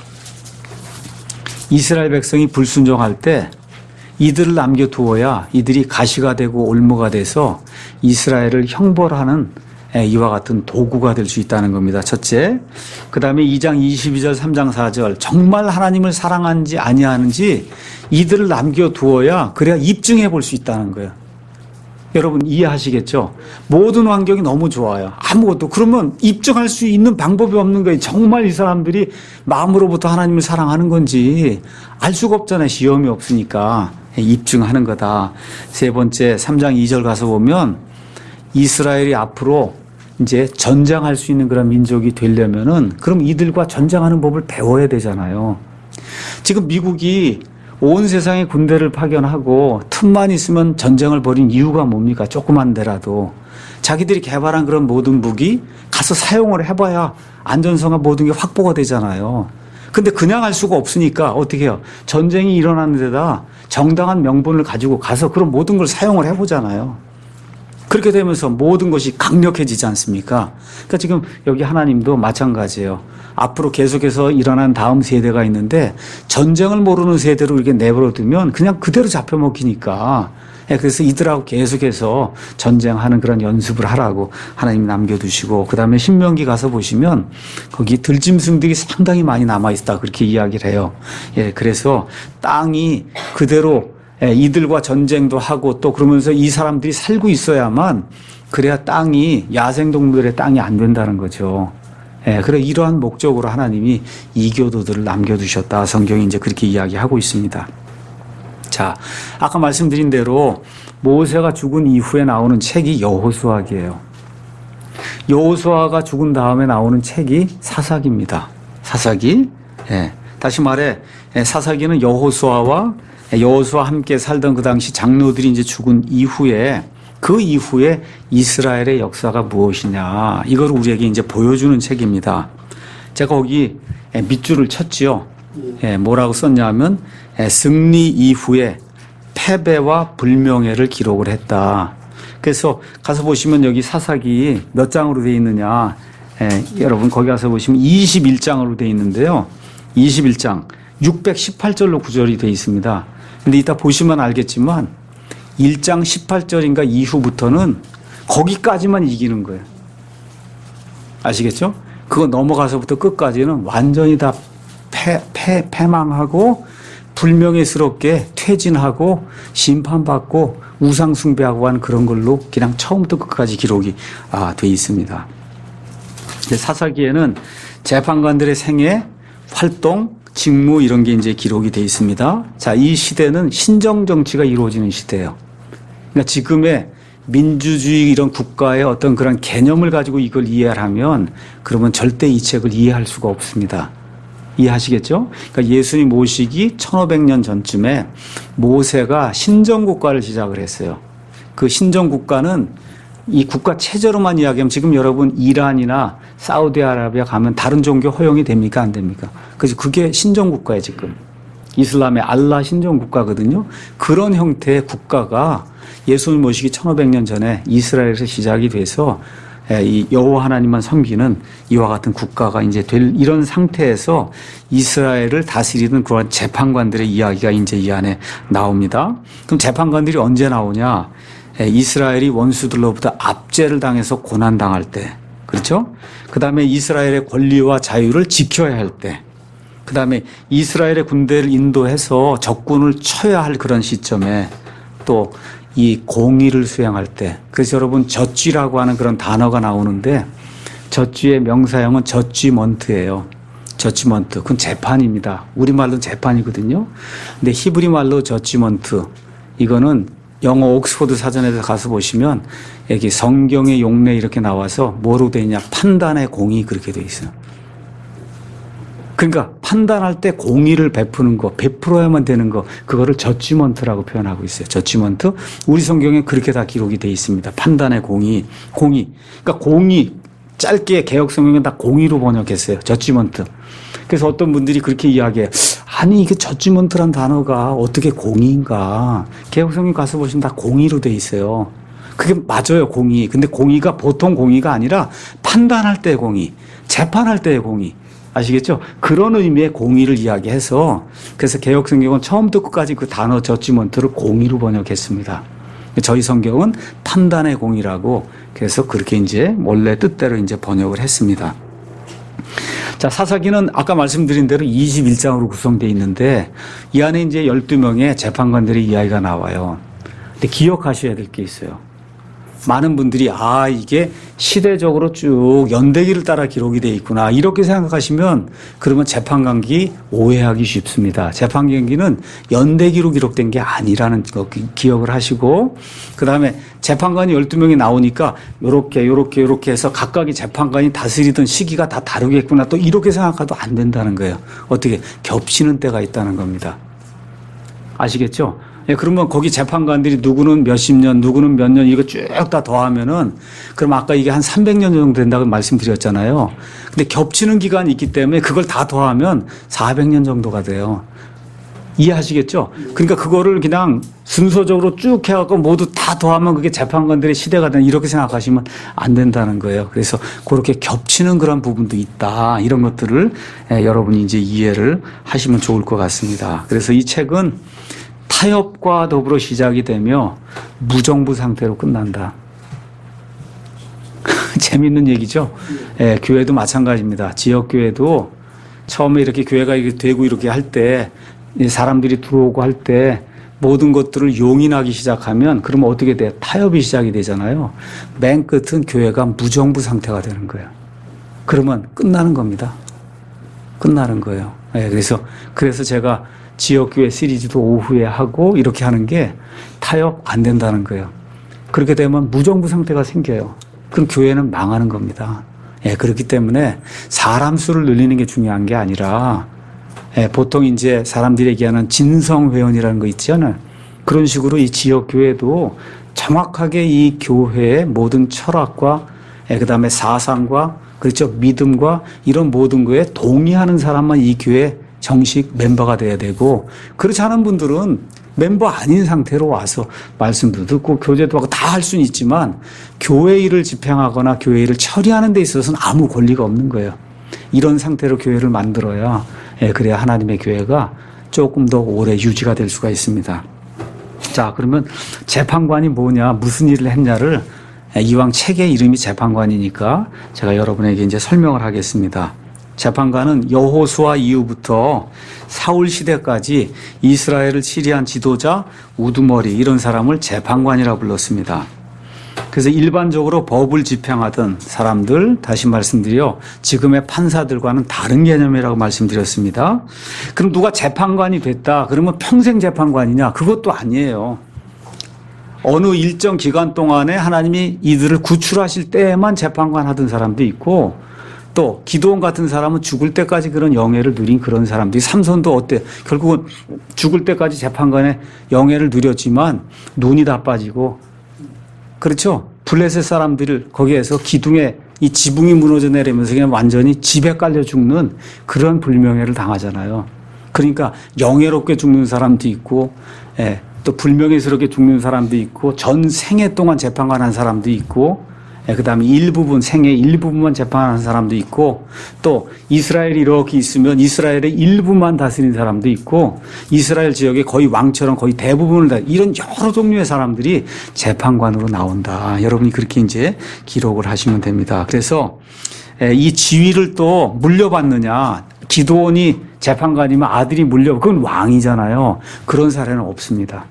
이스라엘 백성이 불순종할 때 이들을 남겨두어야 이들이 가시가 되고 올무가 돼서 이스라엘을 형벌하는 이와 같은 도구가 될 수 있다는 겁니다. 첫째. 그 다음에 2장 22절 3장 4절 정말 하나님을 사랑하는지 아니하는지 이들을 남겨두어야 그래야 입증해 볼 수 있다는 거예요. 여러분 이해하시겠죠? 모든 환경이 너무 좋아요. 아무것도. 그러면 입증할 수 있는 방법이 없는 거예요. 정말 이 사람들이 마음으로부터 하나님을 사랑하는 건지 알 수가 없잖아요. 시험이 없으니까. 입증하는 거다. 세 번째 3장 2절 가서 보면 이스라엘이 앞으로 이제 전쟁할 수 있는 그런 민족이 되려면은 그럼 이들과 전쟁하는 법을 배워야 되잖아요. 지금 미국이 온 세상에 군대를 파견하고 틈만 있으면 전쟁을 벌인 이유가 뭡니까? 조그만 데라도. 자기들이 개발한 그런 모든 무기 가서 사용을 해봐야 안전성과 모든 게 확보가 되잖아요. 근데 그냥 할 수가 없으니까 어떻게 해요? 전쟁이 일어나는 데다 정당한 명분을 가지고 가서 그런 모든 걸 사용을 해보잖아요. 그렇게 되면서 모든 것이 강력해지지 않습니까? 그러니까 지금 여기 하나님도 마찬가지예요. 앞으로 계속해서 일어난 다음 세대가 있는데 전쟁을 모르는 세대로 이렇게 내버려두면 그냥 그대로 잡혀먹히니까 그래서 이들하고 계속해서 전쟁하는 그런 연습을 하라고 하나님이 남겨두시고 그다음에 신명기 가서 보시면 거기 들짐승들이 상당히 많이 남아있다 그렇게 이야기를 해요. 그래서 땅이 그대로 이들과 전쟁도 하고 또 그러면서 이 사람들이 살고 있어야만 그래야 땅이 야생동물의 땅이 안 된다는 거죠. 그래 이러한 목적으로 하나님이 이교도들을 남겨두셨다. 성경이 이제 그렇게 이야기하고 있습니다. 자, 아까 말씀드린 대로 모세가 죽은 이후에 나오는 책이 여호수아기예요. 여호수아가 죽은 다음에 나오는 책이 사사기입니다. 사사기. 다시 말해 사사기는 여호수아와 함께 살던 그 당시 장로들이 이제 죽은 이후에 그 이후에 이스라엘의 역사가 무엇이냐 이걸 우리에게 이제 보여주는 책입니다. 제가 거기 밑줄을 쳤지요. 뭐라고 썼냐면 승리 이후에 패배와 불명예를 기록을 했다. 그래서 가서 보시면 여기 사사기 몇 장으로 되어 있느냐. 여러분 거기 가서 보시면 21장으로 되어 있는데요. 21장 618절로 구절이 되어 있습니다. 근데 이따 보시면 알겠지만 1장 18절인가 이후부터는 거기까지만 이기는 거예요. 아시겠죠? 그거 넘어가서부터 끝까지는 완전히 다 패망하고 불명예스럽게 퇴진하고 심판받고 우상숭배하고 하는 그런 걸로 그냥 처음부터 끝까지 기록이 돼 있습니다. 사사기에는 재판관들의 생애, 활동, 직무 이런 게 이제 기록이 되어 있습니다. 자, 이 시대는 신정 정치가 이루어지는 시대예요. 그러니까 지금의 민주주의 이런 국가의 어떤 그런 개념을 가지고 이걸 이해를 하면 그러면 절대 이 책을 이해할 수가 없습니다. 이해하시겠죠? 그러니까 예수님 오시기 1500년 전쯤에 모세가 신정국가를 시작을 했어요. 그 신정국가는 이 국가 체제로만 이야기하면 지금 여러분 이란이나 사우디아라비아 가면 다른 종교 허용이 됩니까? 안 됩니까? 그래서 그게 신정국가예요, 지금. 이슬람의 알라 신정국가거든요. 그런 형태의 국가가 예수님 모시기 1500년 전에 이스라엘에서 시작이 돼서 이 여호와 하나님만 섬기는 이와 같은 국가가 이제 될 이런 상태에서 이스라엘을 다스리는 그런 재판관들의 이야기가 이제 이 안에 나옵니다. 그럼 재판관들이 언제 나오냐? 이스라엘이 원수들로부터 압제를 당해서 고난당할 때, 그렇죠? 그 다음에 이스라엘의 권리와 자유를 지켜야 할 때, 그 다음에 이스라엘의 군대를 인도해서 적군을 쳐야 할 그런 시점에 또 이 공의를 수행할 때, 그래서 여러분 젖쥐라고 하는 그런 단어가 나오는데 젖쥐의 명사형은 젖쥐먼트예요. 저지먼트. 그건 재판입니다. 우리말로는 재판이거든요. 근데 히브리 말로 저지먼트. 이거는 영어 옥스포드 사전에 가서 보시면 여기 성경의 용례 이렇게 나와서 뭐로 되어 있냐. 판단의 공의 그렇게 되어 있어요. 그러니까 판단할 때 공의를 베푸는 거, 베풀어야만 되는 거, 그거를 저지먼트라고 표현하고 있어요. 저지먼트. 우리 성경에 그렇게 다 기록이 되어 있습니다. 판단의 공의. 그러니까 공의. 짧게 개혁 성경은 다 공의로 번역했어요. 저지먼트. 그래서 어떤 분들이 그렇게 이야기해요. 아니 이게 저지먼트란 단어가 어떻게 공의인가. 개혁 성경 가서 보시면 다 공의로 돼 있어요. 그게 맞아요. 공의. 근데 공의가 보통 공의가 아니라 판단할 때의 공의, 재판할 때의 공의. 아시겠죠? 그런 의미의 공의를 이야기해서 그래서 개혁 성경은 처음부터 끝까지 그 단어 저지먼트를 공의로 번역했습니다. 저희 성경은 판단의 공의라고 그래서 그렇게 이제 원래 뜻대로 이제 번역을 했습니다. 자, 사사기는 아까 말씀드린 대로 21장으로 구성되어 있는데 이 안에 이제 12명의 재판관들의 이야기가 나와요. 근데 기억하셔야 될 게 있어요. 많은 분들이 이게 시대적으로 쭉 연대기를 따라 기록이 되어 있구나 이렇게 생각하시면 그러면 재판관기 오해하기 쉽습니다. 재판관기는 연대기로 기록된 게 아니라는 거 기억을 하시고 그다음에 재판관이 12명이 나오니까 요렇게 해서 각각의 재판관이 다스리던 시기가 다 다르겠구나 또 이렇게 생각해도 안 된다는 거예요. 어떻게 겹치는 때가 있다는 겁니다. 아시겠죠? 예, 그러면 거기 재판관들이 누구는 몇십 년, 누구는 몇 년, 이거 쭉 다 더하면은, 그럼 아까 이게 한 300년 정도 된다고 말씀드렸잖아요. 근데 겹치는 기간이 있기 때문에 그걸 다 더하면 400년 정도가 돼요. 이해하시겠죠? 그러니까 그거를 그냥 순서적으로 쭉 해갖고 모두 다 더하면 그게 재판관들의 시대가 되는 이렇게 생각하시면 안 된다는 거예요. 그래서 그렇게 겹치는 그런 부분도 있다. 이런 것들을 여러분이 이제 이해를 하시면 좋을 것 같습니다. 그래서 이 책은 타협과 더불어 시작이 되며 무정부 상태로 끝난다. 재밌는 얘기죠? 예, 교회도 마찬가지입니다. 지역교회도 처음에 이렇게 교회가 이렇게 되고 이렇게 할 때 사람들이 들어오고 할 때 모든 것들을 용인하기 시작하면 그러면 어떻게 돼요? 타협이 시작이 되잖아요. 맨 끝은 교회가 무정부 상태가 되는 거예요. 그러면 끝나는 겁니다. 끝나는 거예요. 예, 그래서 제가 지역교회 시리즈도 오후에 하고 이렇게 하는 게 타협 안 된다는 거예요. 그렇게 되면 무정부 상태가 생겨요. 그럼 교회는 망하는 겁니다. 예, 그렇기 때문에 사람 수를 늘리는 게 중요한 게 아니라 보통 이제 사람들이 얘기하는 진성회원이라는 거 있잖아요. 그런 식으로 이 지역교회도 정확하게 이 교회의 모든 철학과 그다음에 사상과 그렇죠 믿음과 이런 모든 거에 동의하는 사람만 이 교회 정식 멤버가 돼야 되고 그렇지 않은 분들은 멤버 아닌 상태로 와서 말씀도 듣고 교제도 하고 다 할 수는 있지만 교회 일을 집행하거나 교회 일을 처리하는 데 있어서는 아무 권리가 없는 거예요. 이런 상태로 교회를 만들어야 그래야 하나님의 교회가 조금 더 오래 유지가 될 수가 있습니다. 자, 그러면 재판관이 뭐냐 무슨 일을 했냐를 이왕 책의 이름이 재판관이니까 제가 여러분에게 이제 설명을 하겠습니다. 재판관은 여호수아 이후부터 사울 시대까지 이스라엘을 치리한 지도자 우두머리 이런 사람을 재판관이라고 불렀습니다. 그래서 일반적으로 법을 집행하던 사람들 다시 말씀드려 지금의 판사들과는 다른 개념이라고 말씀드렸습니다. 그럼 누가 재판관이 됐다 그러면 평생 재판관이냐? 그것도 아니에요. 어느 일정 기간 동안에 하나님이 이들을 구출하실 때에만 재판관 하던 사람도 있고 또 기드온 같은 사람은 죽을 때까지 그런 영예를 누린 그런 사람들이 삼손도 어때? 결국은 죽을 때까지 재판관의 영예를 누렸지만 눈이 다 빠지고 그렇죠? 블레셋 사람들을 거기에서 기둥에 이 지붕이 무너져 내리면서 그냥 완전히 집에 깔려 죽는 그런 불명예를 당하잖아요. 그러니까 영예롭게 죽는 사람도 있고 또 불명예스럽게 죽는 사람도 있고 전 생애 동안 재판관한 사람도 있고 그다음에 생의 일부분만 재판하는 사람도 있고 또 이스라엘이 이렇게 있으면 이스라엘의 일부만 다스리는 사람도 있고 이스라엘 지역의 거의 왕처럼 거의 대부분을 다 이런 여러 종류의 사람들이 재판관으로 나온다. 여러분이 그렇게 이제 기록을 하시면 됩니다. 그래서 이 지위를 또 물려받느냐 기드온이 재판관이면 아들이 그건 왕이잖아요. 그런 사례는 없습니다.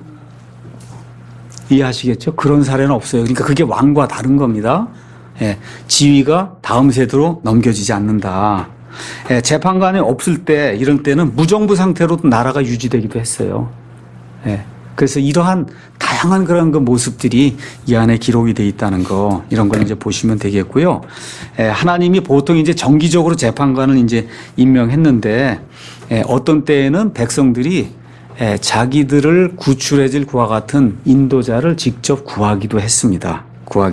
이해하시겠죠? 그런 사례는 없어요. 그러니까 그게 왕과 다른 겁니다. 지위가 다음 세대로 넘겨지지 않는다. 재판관이 없을 때 이런 때는 무정부 상태로도 나라가 유지되기도 했어요. 그래서 이러한 다양한 그런 그 모습들이 이 안에 기록이 돼 있다는 거, 이런 걸 이제 보시면 되겠고요. 하나님이 보통 이제 정기적으로 재판관을 이제 임명했는데 어떤 때에는 백성들이 자기들을 구출해 줄 그와 같은 인도자를 직접 구하기도 했습니다.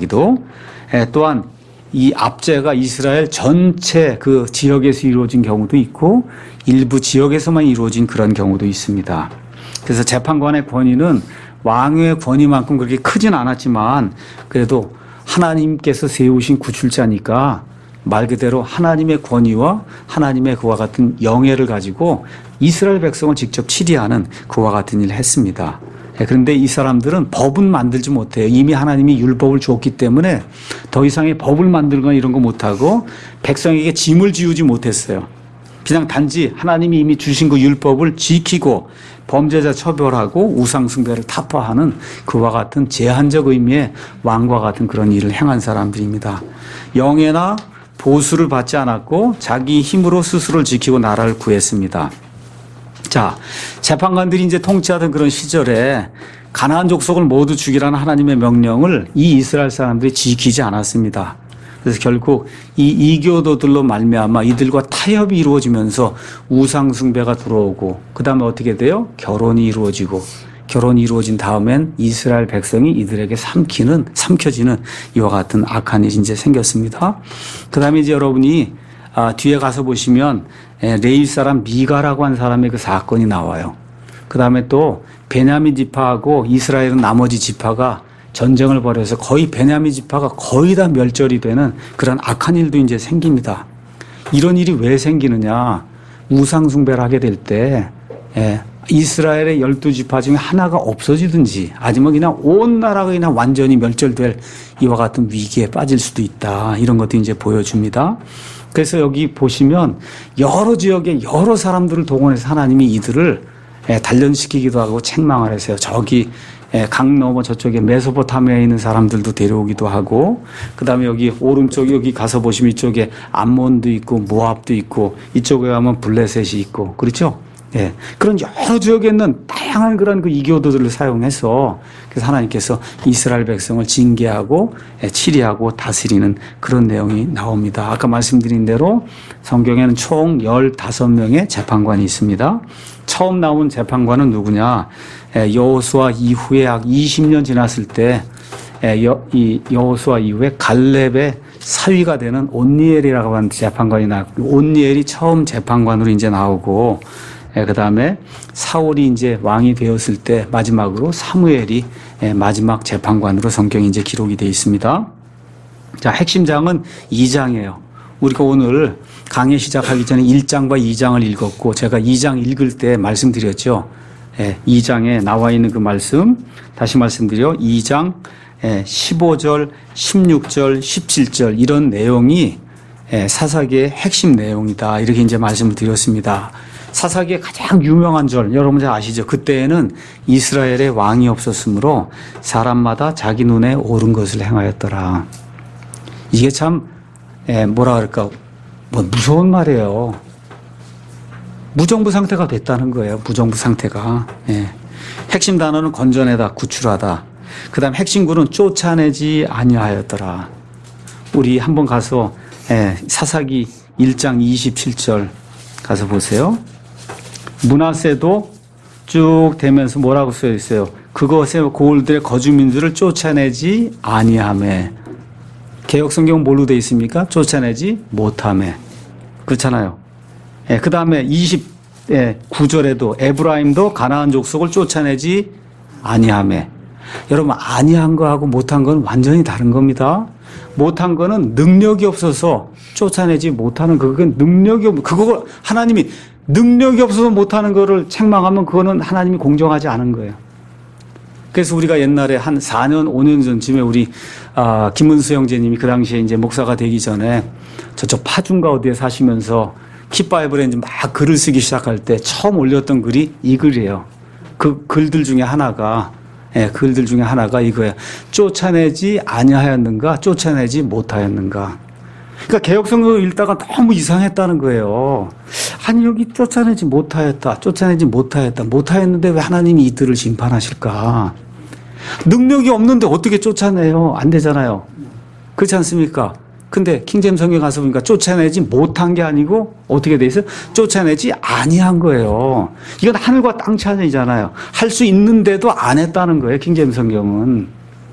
또한 이 압제가 이스라엘 전체 그 지역에서 이루어진 경우도 있고 일부 지역에서만 이루어진 그런 경우도 있습니다. 그래서 재판관의 권위는 왕의 권위만큼 그렇게 크진 않았지만 그래도 하나님께서 세우신 구출자니까 말 그대로 하나님의 권위와 하나님의 그와 같은 영예를 가지고 이스라엘 백성을 직접 치리하는 그와 같은 일을 했습니다. 그런데 이 사람들은 법은 만들지 못해요. 이미 하나님이 율법을 줬기 때문에 더 이상의 법을 만들거나 이런 거 못하고 백성에게 짐을 지우지 못했어요. 그냥 단지 하나님이 이미 주신 그 율법을 지키고 범죄자 처벌하고 우상 숭배를 타파하는 그와 같은 제한적 의미의 왕과 같은 그런 일을 행한 사람들입니다. 영예나 보수를 받지 않았고 자기 힘으로 스스로를 지키고 나라를 구했습니다. 자, 재판관들이 이제 통치하던 그런 시절에 가나안 족속을 모두 죽이라는 하나님의 명령을 이 이스라엘 사람들이 지키지 않았습니다. 그래서 결국 이 이교도들로 말미암아 이들과 타협이 이루어지면서 우상 숭배가 들어오고 그다음에 어떻게 돼요? 결혼이 이루어진 다음엔 이스라엘 백성이 이들에게 삼켜지는 이와 같은 악한 일이 이제 생겼습니다. 그다음에 이제 여러분이 뒤에 가서 보시면 레위 사람 미가라고 한 사람의 그 사건이 나와요. 그다음에 또 베냐민 지파하고 이스라엘은 나머지 지파가 전쟁을 벌여서 거의 베냐민 지파가 거의 다 멸절이 되는 그런 악한 일도 이제 생깁니다. 이런 일이 왜 생기느냐? 우상 숭배를 하게 될 때 이스라엘의 12지파 중에 하나가 없어지든지 아니면 그냥 온 나라가 그냥 완전히 멸절될 이와 같은 위기에 빠질 수도 있다. 이런 것도 이제 보여줍니다. 그래서 여기 보시면 여러 지역의 여러 사람들을 동원해서 하나님이 이들을 단련시키기도 하고 책망을 해서요. 저기 강 넘어 저쪽에 메소포타미아에 있는 사람들도 데려오기도 하고 그다음에 여기 오른쪽 여기 가서 보시면 이쪽에 암몬도 있고 모압도 있고 이쪽에 가면 블레셋이 있고 그렇죠? 그런 여러 지역에 있는 다양한 그런 그 이교도들을 사용해서 그래서 하나님께서 이스라엘 백성을 징계하고 치리하고 다스리는 그런 내용이 나옵니다. 아까 말씀드린 대로 성경에는 총 15명의 재판관이 있습니다. 처음 나온 재판관은 누구냐? 여호수아 이후에 약 20년 지났을 때 이 여호수아 이후에 갈렙의 사위가 되는 온니엘이라고 하는 재판관이 나왔고 온니엘이 처음 재판관으로 이제 나오고 그 다음에 사울이 이제 왕이 되었을 때 마지막으로 사무엘이 마지막 재판관으로 성경이 이제 기록이 되어 있습니다. 자, 핵심장은 2장이에요. 우리가 오늘 강의 시작하기 전에 1장과 2장을 읽었고 제가 2장 읽을 때 말씀드렸죠. 2장에 나와 있는 그 말씀 다시 말씀드려 2장 15절, 16절, 17절 이런 내용이 사사기의 핵심 내용이다. 이렇게 이제 말씀을 드렸습니다. 사사기의 가장 유명한 절 여러분 잘 아시죠? 그때에는 이스라엘에 왕이 없었으므로 사람마다 자기 눈에 옳은 것을 행하였더라. 이게 참 뭐라 그럴까 무서운 말이에요. 무정부 상태가 됐다는 거예요. 무정부 상태가. 핵심 단어는 건져내다, 구출하다. 그 다음 핵심 구는 쫓아내지 아니하였더라. 우리 한번 가서 사사기 1장 27절 가서 보세요. 므낫세도 쭉 되면서 뭐라고 써 있어요? 그것의 고을들의 거주민들을 쫓아내지 아니하매. 개역성경은 뭘로 되어 있습니까? 쫓아내지 못하매. 그렇잖아요. 그 다음에 29절에도 에브라임도 가나안 족속을 쫓아내지 아니하매. 여러분 아니한 거하고 못한 건 완전히 다른 겁니다. 못한 거는 능력이 없어서 쫓아내지 못하는 그건 능력이 없 그거 하나님이 능력이 없어서 못하는 거를 책망하면 그거는 하나님이 공정하지 않은 거예요. 그래서 우리가 옛날에 한 4년 5년 전쯤에 우리 김은수 형제님이 그 당시에 이제 목사가 되기 전에 저쪽 파주인가 어디에 사시면서 kit바이블에 이제 막 글을 쓰기 시작할 때 처음 올렸던 글이 이 글이에요. 그 글들 중에 하나가 이거예요. 쫓아내지 아니하였는가 쫓아내지 못하였는가. 그러니까 개혁성경을 읽다가 너무 이상했다는 거예요. 아니 여기 쫓아내지 못하였는데 왜 하나님이 이들을 심판하실까? 능력이 없는데 어떻게 쫓아내요? 안 되잖아요. 그렇지 않습니까? 근데 킹제임 성경 가서 보니까 쫓아내지 못한 게 아니고 어떻게 돼 있어요? 쫓아내지 아니한 거예요. 이건 하늘과 땅 차이잖아요. 할 수 있는데도 안 했다는 거예요. 킹제임 성경은.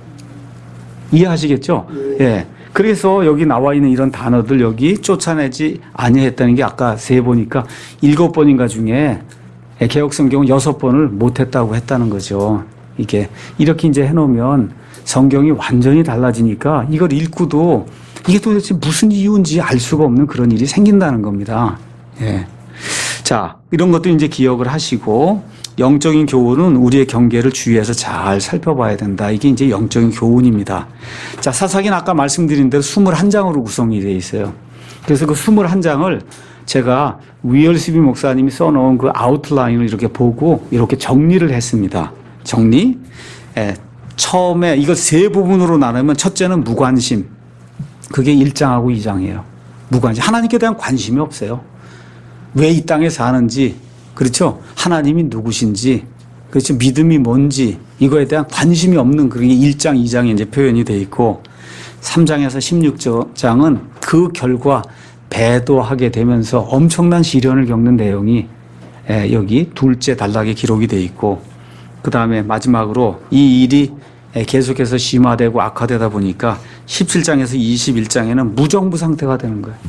이해하시겠죠? 예. 그래서 여기 나와 있는 이런 단어들 여기 쫓아내지 아니했다는 게 아까 세 보니까 7번인가 중에 개혁 성경은 6번을 못했다고 했다는 거죠. 이게 이렇게 이제 해놓으면 성경이 완전히 달라지니까 이걸 읽고도 이게 도대체 무슨 이유인지 알 수가 없는 그런 일이 생긴다는 겁니다. 예. 자, 이런 것도 이제 기억을 하시고 영적인 교훈은 우리의 경계를 주의해서 잘 살펴봐야 된다. 이게 이제 영적인 교훈입니다. 자, 사사기는 아까 말씀드린 대로 21장으로 구성이 되어 있어요. 그래서 그 21장을 제가 위얼스비 목사님이 써놓은 그 아웃라인을 이렇게 보고 이렇게 정리를 했습니다. 정리. 예. 처음에 이거 세 부분으로 나누면 첫째는 무관심. 그게 1장하고 2장이에요. 무관심. 하나님께 대한 관심이 없어요. 왜 이 땅에 사는지, 그렇죠? 하나님이 누구신지, 그렇죠? 믿음이 뭔지, 이거에 대한 관심이 없는 그게 1장, 2장에 이제 표현이 되어 있고, 3장에서 16장은 그 결과 배도하게 되면서 엄청난 시련을 겪는 내용이 여기 둘째 단락에 기록이 되어 있고, 그 다음에 마지막으로 이 일이 계속해서 심화되고 악화되다 보니까 17장에서 21장에는 무정부 상태가 되는 거예요.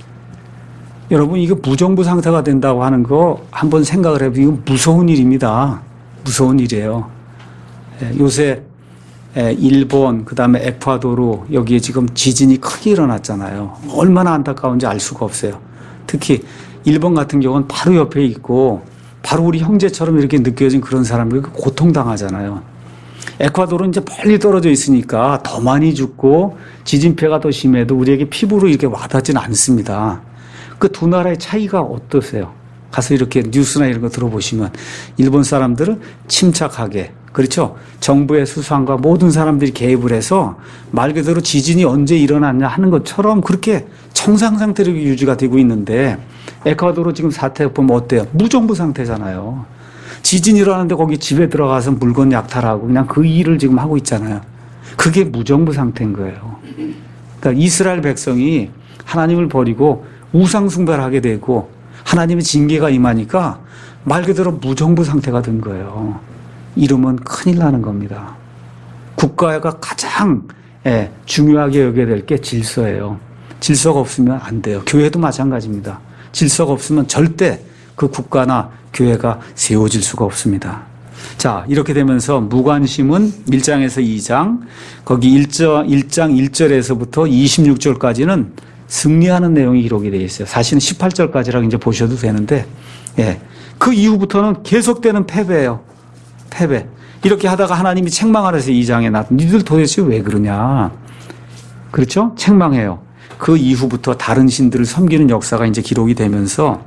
여러분, 이거 무정부 상태가 된다고 하는 거 한번 생각을 해보면 이거 무서운 일입니다. 무서운 일이에요. 요새 일본, 그 다음에 에콰도르, 여기에 지금 지진이 크게 일어났잖아요. 얼마나 안타까운지 알 수가 없어요. 특히 일본 같은 경우는 바로 옆에 있고 바로 우리 형제처럼 이렇게 느껴진 그런 사람들이 고통당하잖아요. 에콰도르는 이제 멀리 떨어져 있으니까 더 많이 죽고 지진 피해가 더 심해도 우리에게 피부로 이렇게 와닿지는 않습니다. 그 두 나라의 차이가 어떠세요? 가서 이렇게 뉴스나 이런 거 들어보시면 일본 사람들은 침착하게, 그렇죠? 정부의 수상과 모든 사람들이 개입을 해서 말 그대로 지진이 언제 일어났냐 하는 것처럼 그렇게 정상 상태로 유지가 되고 있는데 에콰도르 지금 사태 보면 어때요? 무정부 상태잖아요. 지진이 일어나는데 거기 집에 들어가서 물건 약탈하고 그냥 그 일을 지금 하고 있잖아요. 그게 무정부 상태인 거예요. 그러니까 이스라엘 백성이 하나님을 버리고 우상 숭배를 하게 되고 하나님의 징계가 임하니까 말 그대로 무정부 상태가 된 거예요. 이러면 큰일 나는 겁니다. 국가가 가장 중요하게 여겨야 될 게 질서예요. 질서가 없으면 안 돼요. 교회도 마찬가지입니다. 질서가 없으면 절대 그 국가나 교회가 세워질 수가 없습니다. 자, 이렇게 되면서 무관심은 1장에서 2장, 거기 1장 1절에서부터 26절까지는 승리하는 내용이 기록이 되어 있어요. 사실은 18절까지라고 이제 보셔도 되는데, 그 이후부터는 계속되는 패배예요. 패배. 이렇게 하다가 하나님이 책망하래서 2장에 니들 도대체 왜 그러냐. 그렇죠? 책망해요. 그 이후부터 다른 신들을 섬기는 역사가 이제 기록이 되면서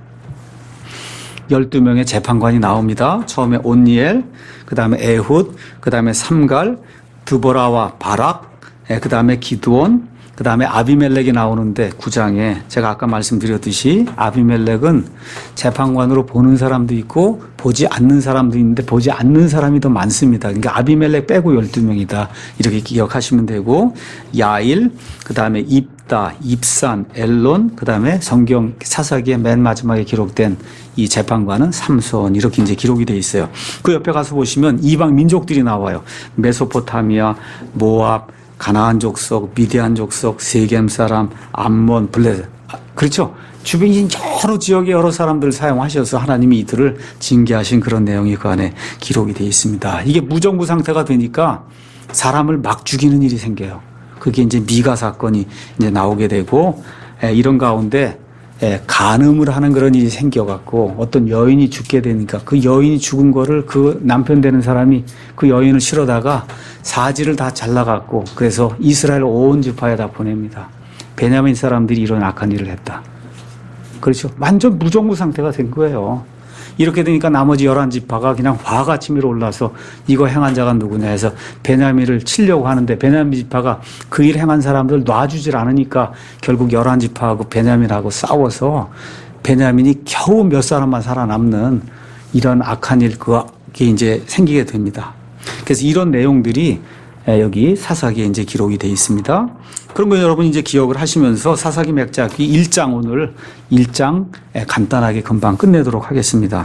12명의 재판관이 나옵니다. 처음에 온니엘, 그 다음에 에훗, 그 다음에 삼갈, 드보라와 바락, 그 다음에 기드온, 그 다음에 아비멜렉이 나오는데 9장에 제가 아까 말씀드렸듯이 아비멜렉은 재판관으로 보는 사람도 있고 보지 않는 사람도 있는데 보지 않는 사람이 더 많습니다. 그러니까 아비멜렉 빼고 12명이다. 이렇게 기억하시면 되고 야일, 그 다음에 입다, 입산, 엘론, 그 다음에 성경 사사기의 맨 마지막에 기록된 이 재판관은 삼손 이렇게 이제 기록이 돼 있어요. 그 옆에 가서 보시면 이방 민족들이 나와요. 메소포타미아, 모압, 가나안 족속, 미디안 족속, 세겜 사람, 암몬, 블레셋. 그렇죠? 주변인 여러 지역의 여러 사람들을 사용하셔서 하나님이 이들을 징계하신 그런 내용이 그 안에 기록이 되어 있습니다. 이게 무정부 상태가 되니까 사람을 막 죽이는 일이 생겨요. 그게 이제 미가 사건이 이제 나오게 되고, 이런 가운데 간음을 하는 그런 일이 생겨갖고 어떤 여인이 죽게 되니까 그 여인이 죽은 거를 그 남편 되는 사람이 그 여인을 실어다가 사지를 다 잘라갖고 그래서 이스라엘 온 지파에다 보냅니다. 베냐민 사람들이 이런 악한 일을 했다. 그렇죠. 완전 무정부 상태가 된 거예요. 이렇게 되니까 나머지 11지파가 그냥 화같이 밀어올라서 이거 행한 자가 누구냐 해서 베냐민을 치려고 하는데 베냐민 지파가 그 일 행한 사람들 놔주질 않으니까 결국 11지파하고 베냐민하고 싸워서 베냐민이 겨우 몇 사람만 살아남는 이런 악한 일 그게 이제 생기게 됩니다. 그래서 이런 내용들이 여기 사사기에 이제 기록이 되어 있습니다. 그런 거 여러분 이제 기억을 하시면서 사사기 맥작기 1장 오늘 1장 간단하게 금방 끝내도록 하겠습니다.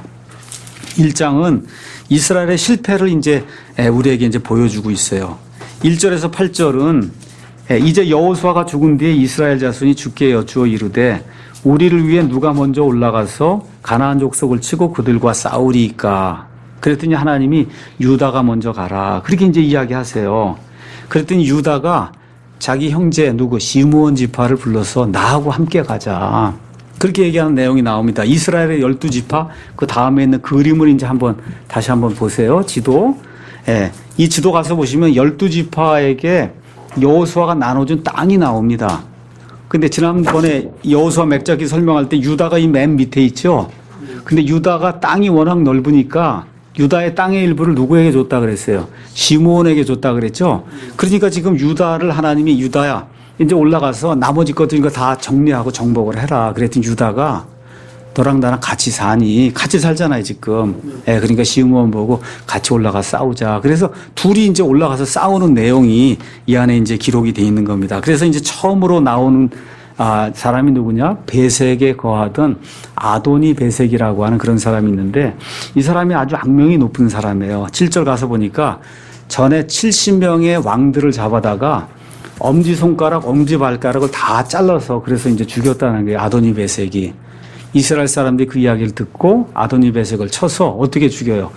1장은 이스라엘의 실패를 이제 우리에게 이제 보여주고 있어요. 1절에서 8절은 이제 여호수아가 죽은 뒤에 이스라엘 자손이 주께 여쭈어 이르되 우리를 위해 누가 먼저 올라가서 가나안 족속을 치고 그들과 싸우리이까. 그랬더니 하나님이 유다가 먼저 가라. 그렇게 이제 이야기하세요. 그랬더니 유다가 자기 형제 시므온 지파를 불러서 나하고 함께 가자. 그렇게 얘기하는 내용이 나옵니다. 이스라엘의 12지파 그 다음에 있는 그림을 이제 다시 한번 보세요. 지도. 이 지도 가서 보시면 12지파에게 여호수아가 나눠준 땅이 나옵니다. 근데 지난번에 여호수아 맥작기 설명할 때 유다가 이 맨 밑에 있죠. 근데 유다가 땅이 워낙 넓으니까 유다의 땅의 일부를 누구에게 줬다 그랬어요? 시므온에게 줬다 그랬죠. 그러니까 지금 유다를 하나님이 유다야 이제 올라가서 나머지 것들 이거 다 정리하고 정복을 해라. 그랬더니 유다가 너랑 나랑 같이 사니 같이 살잖아요 지금. 그러니까 시므온 보고 같이 올라가 싸우자. 그래서 둘이 이제 올라가서 싸우는 내용이 이 안에 이제 기록이 돼 있는 겁니다. 그래서 이제 처음으로 나오는 사람이 누구냐? 베색에 거하던 아도니 베색이라고 하는 그런 사람이 있는데 이 사람이 아주 악명이 높은 사람이에요. 7절 가서 보니까 전에 70명의 왕들을 잡아다가 엄지손가락, 엄지발가락을 다 잘라서 그래서 이제 죽였다는 거예요. 아도니 베색이. 이스라엘 사람들이 그 이야기를 듣고 아도니 베색을 쳐서 어떻게 죽여요?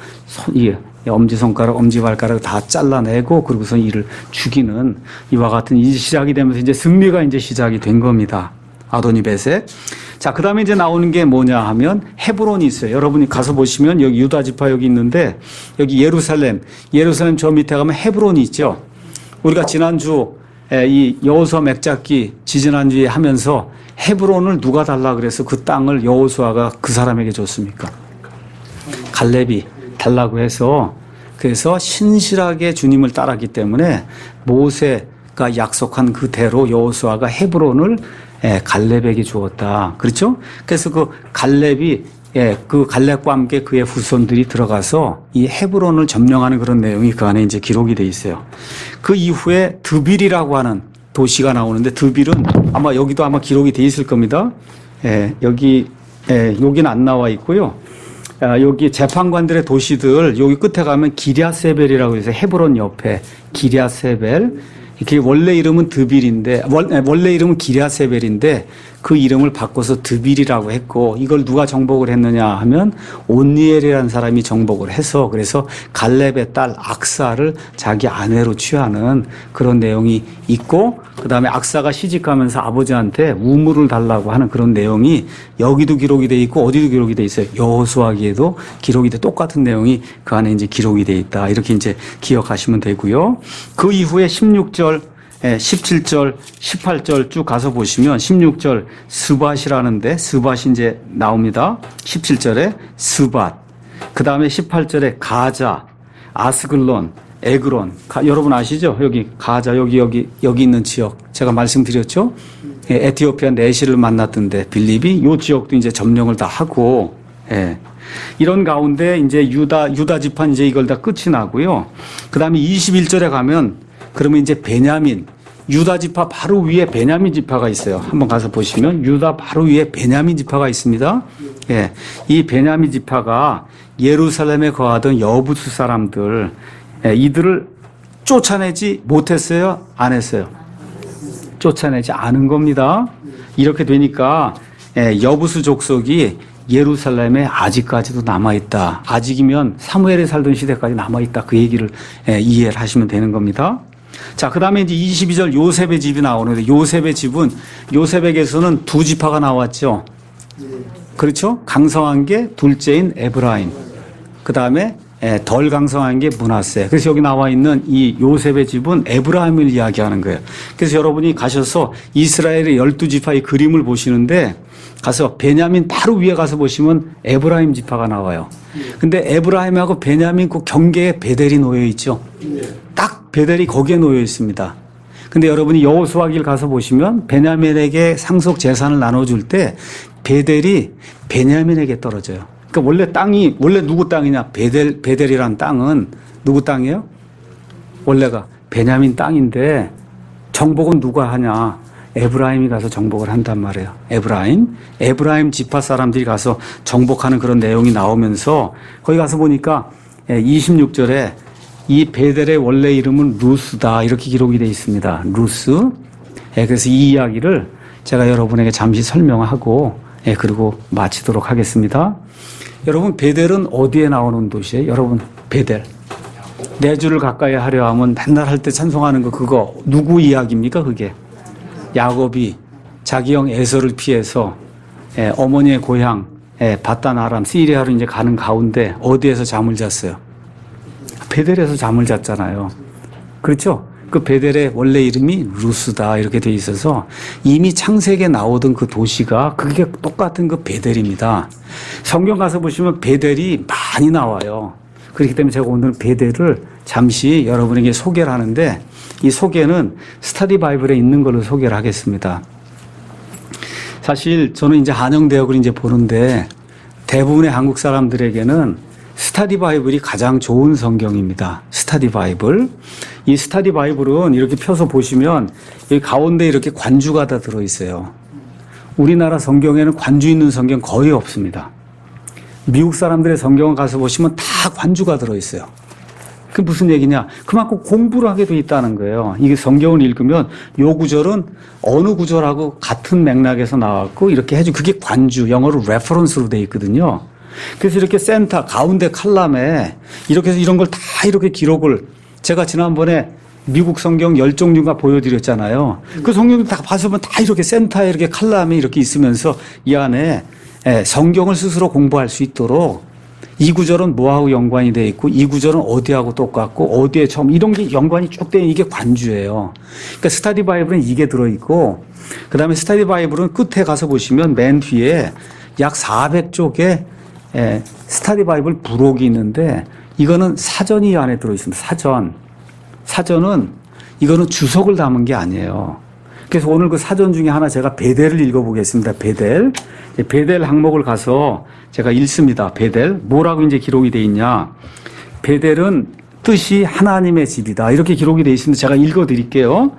엄지손가락, 엄지발가락을 다 잘라내고 그러고서 이를 죽이는 이와 같은 일이 시작이 되면서 이제 승리가 이제 시작이 된 겁니다. 아도니 베색. 자, 그 다음에 이제 나오는 게 뭐냐 하면 헤브론이 있어요. 여러분이 가서 보시면 여기 유다 지파 여기 있는데 여기 예루살렘 저 밑에 가면 헤브론이 있죠. 우리가 지난주 이 여호수아 맥작기 지지난주에 하면서 헤브론을 누가 달라 그래서 그 땅을 여호수아가 그 사람에게 줬습니까? 갈렙이 달라고 해서 그래서 신실하게 주님을 따랐기 때문에 모세가 약속한 그대로 여호수아가 헤브론을 갈렙에게 주었다. 그렇죠? 그래서 그 갈렙이 그 갈렙과 함께 그의 후손들이 들어가서 이 헤브론을 점령하는 그런 내용이 그 안에 이제 기록이 돼 있어요. 그 이후에 드빌이라고 하는 도시가 나오는데 드빌은 아마 여기도 아마 기록이 돼 있을 겁니다. 여기는 안 나와 있고요. 여기 재판관들의 도시들 여기 끝에 가면 기랴세벨이라고 해서 헤브론 옆에 기랴세벨. 이게 원래 이름은 드빌인데 원래 이름은 기랴세벨인데 그 이름을 바꿔서 드빌이라고 했고 이걸 누가 정복을 했느냐 하면 온니엘이라는 사람이 정복을 해서 그래서 갈렙의 딸 악사를 자기 아내로 취하는 그런 내용이 있고 그다음에 악사가 시집가면서 아버지한테 우물을 달라고 하는 그런 내용이 여기도 기록이 돼 있고 어디도 기록이 돼 있어요. 여호수아기에도 기록이 돼 똑같은 내용이 그 안에 이제 기록이 돼 있다. 이렇게 이제 기억하시면 되고요. 그 이후에 16절 17절, 18절 쭉 가서 보시면 16절 스밧이라는데 스밧이 이제 나옵니다. 17절에 스밧. 그 다음에 18절에 가자, 아스글론, 에그론. 여러분 아시죠? 여기 가자, 여기 있는 지역. 제가 말씀드렸죠? 에티오피아 내시를 만났던데 빌립이 요 지역도 이제 점령을 다 하고, 이런 가운데 이제 유다 지판 이제 이걸 다 끝이 나고요. 그 다음에 21절에 가면 그러면 이제 베냐민, 유다 지파 바로 위에 베냐민 지파가 있어요. 한번 가서 보시면 유다 바로 위에 베냐민 지파가 있습니다. 이 베냐민 지파가 예루살렘에 거하던 여부수 사람들, 이들을 쫓아내지 못했어요? 안 했어요? 쫓아내지 않은 겁니다. 이렇게 되니까 여부수 족속이 예루살렘에 아직까지도 남아있다. 아직이면 사무엘이 살던 시대까지 남아있다. 그 얘기를 이해를 하시면 되는 겁니다. 자, 그 다음에 이제 22절 요셉의 집이 나오는데 요셉의 집은 요셉에게서는 두 지파가 나왔죠. 그렇죠? 강성한 게 둘째인 에브라임. 그 다음에 덜 강성한 게 므낫세. 그래서 여기 나와 있는 이 요셉의 집은 에브라임을 이야기하는 거예요. 그래서 여러분이 가셔서 이스라엘의 12지파의 그림을 보시는데 가서 베냐민 바로 위에 가서 보시면 에브라임 지파가 나와요. 근데 에브라임하고 베냐민 그 경계에 베델이 놓여 있죠. 딱 베델이 거기에 놓여 있습니다. 근데 여러분이 여호수아기를 가서 보시면 베냐민에게 상속 재산을 나눠줄 때 베델이 베냐민에게 떨어져요. 그러니까 원래 땅이 원래 누구 땅이냐? 베델이란 땅은 누구 땅이에요? 원래가 베냐민 땅인데 정복은 누가 하냐? 에브라임이 가서 정복을 한단 말이에요. 에브라임 지파 사람들이 가서 정복하는 그런 내용이 나오면서 거기 가서 보니까 26절에 이 베델의 원래 이름은 루스다 이렇게 기록이 되어 있습니다. 루스. 그래서 이 이야기를 제가 여러분에게 잠시 설명하고 그리고 마치도록 하겠습니다. 여러분 베델은 어디에 나오는 도시예요? 여러분 베델. 내 주를 가까이 하려 하면 맨날 할 때 찬송하는 거 그거 누구 이야기입니까 그게? 야곱이 자기 형 에서를 피해서 어머니의 고향 바단 아람 시리아로 이제 가는 가운데 어디에서 잠을 잤어요? 베델에서 잠을 잤잖아요. 그렇죠? 그 베델의 원래 이름이 루스다 이렇게 돼 있어서 이미 창세기에 나오던 그 도시가 그게 똑같은 그 베델입니다. 성경 가서 보시면 베델이 많이 나와요. 그렇기 때문에 제가 오늘 베델을 잠시 여러분에게 소개를 하는데 이 소개는 스터디 바이블에 있는 걸로 소개를 하겠습니다. 사실 저는 이제 한영대학을 이제 보는데 대부분의 한국 사람들에게는 스터디 바이블이 가장 좋은 성경입니다. 스터디 바이블. 이 스터디 바이블은 이렇게 펴서 보시면 여기 가운데 이렇게 관주가 다 들어있어요. 우리나라 성경에는 관주 있는 성경 거의 없습니다. 미국 사람들의 성경을 가서 보시면 다 관주가 들어있어요. 그게 무슨 얘기냐? 그만큼 공부를 하게 돼 있다는 거예요. 이게 성경을 읽으면 요 구절은 어느 구절하고 같은 맥락에서 나왔고 이렇게 해주 그게 관주, 영어로 레퍼런스로 돼 있거든요. 그래서 이렇게 센터, 가운데 칼럼에 이렇게 해서 이런 걸 다 이렇게 기록을 제가 지난번에 미국 성경 10종류가 보여드렸잖아요. 그 성경을 다 봐서면 다 이렇게 센터에 이렇게 칼럼에 이렇게 있으면서 이 안에 성경을 스스로 공부할 수 있도록 이 구절은 뭐하고 연관이 돼 있고 이 구절은 어디하고 똑같고 어디에 처음 이런 게 연관이 쭉 돼 이게 관주예요. 그러니까 스터디 바이블은 이게 들어있고 그다음에 스터디 바이블은 끝에 가서 보시면 맨 뒤에 약 400쪽의 스터디 바이블 부록이 있는데 이거는 사전이 안에 들어있습니다. 사전은 이거는 주석을 담은 게 아니에요. 그래서 오늘 그 사전 중에 하나 제가 베델을 읽어보겠습니다. 베델 항목을 가서 제가 읽습니다. 베델. 뭐라고 이제 기록이 되어 있냐. 베델은 뜻이 하나님의 집이다. 이렇게 기록이 되어 있습니다. 제가 읽어드릴게요.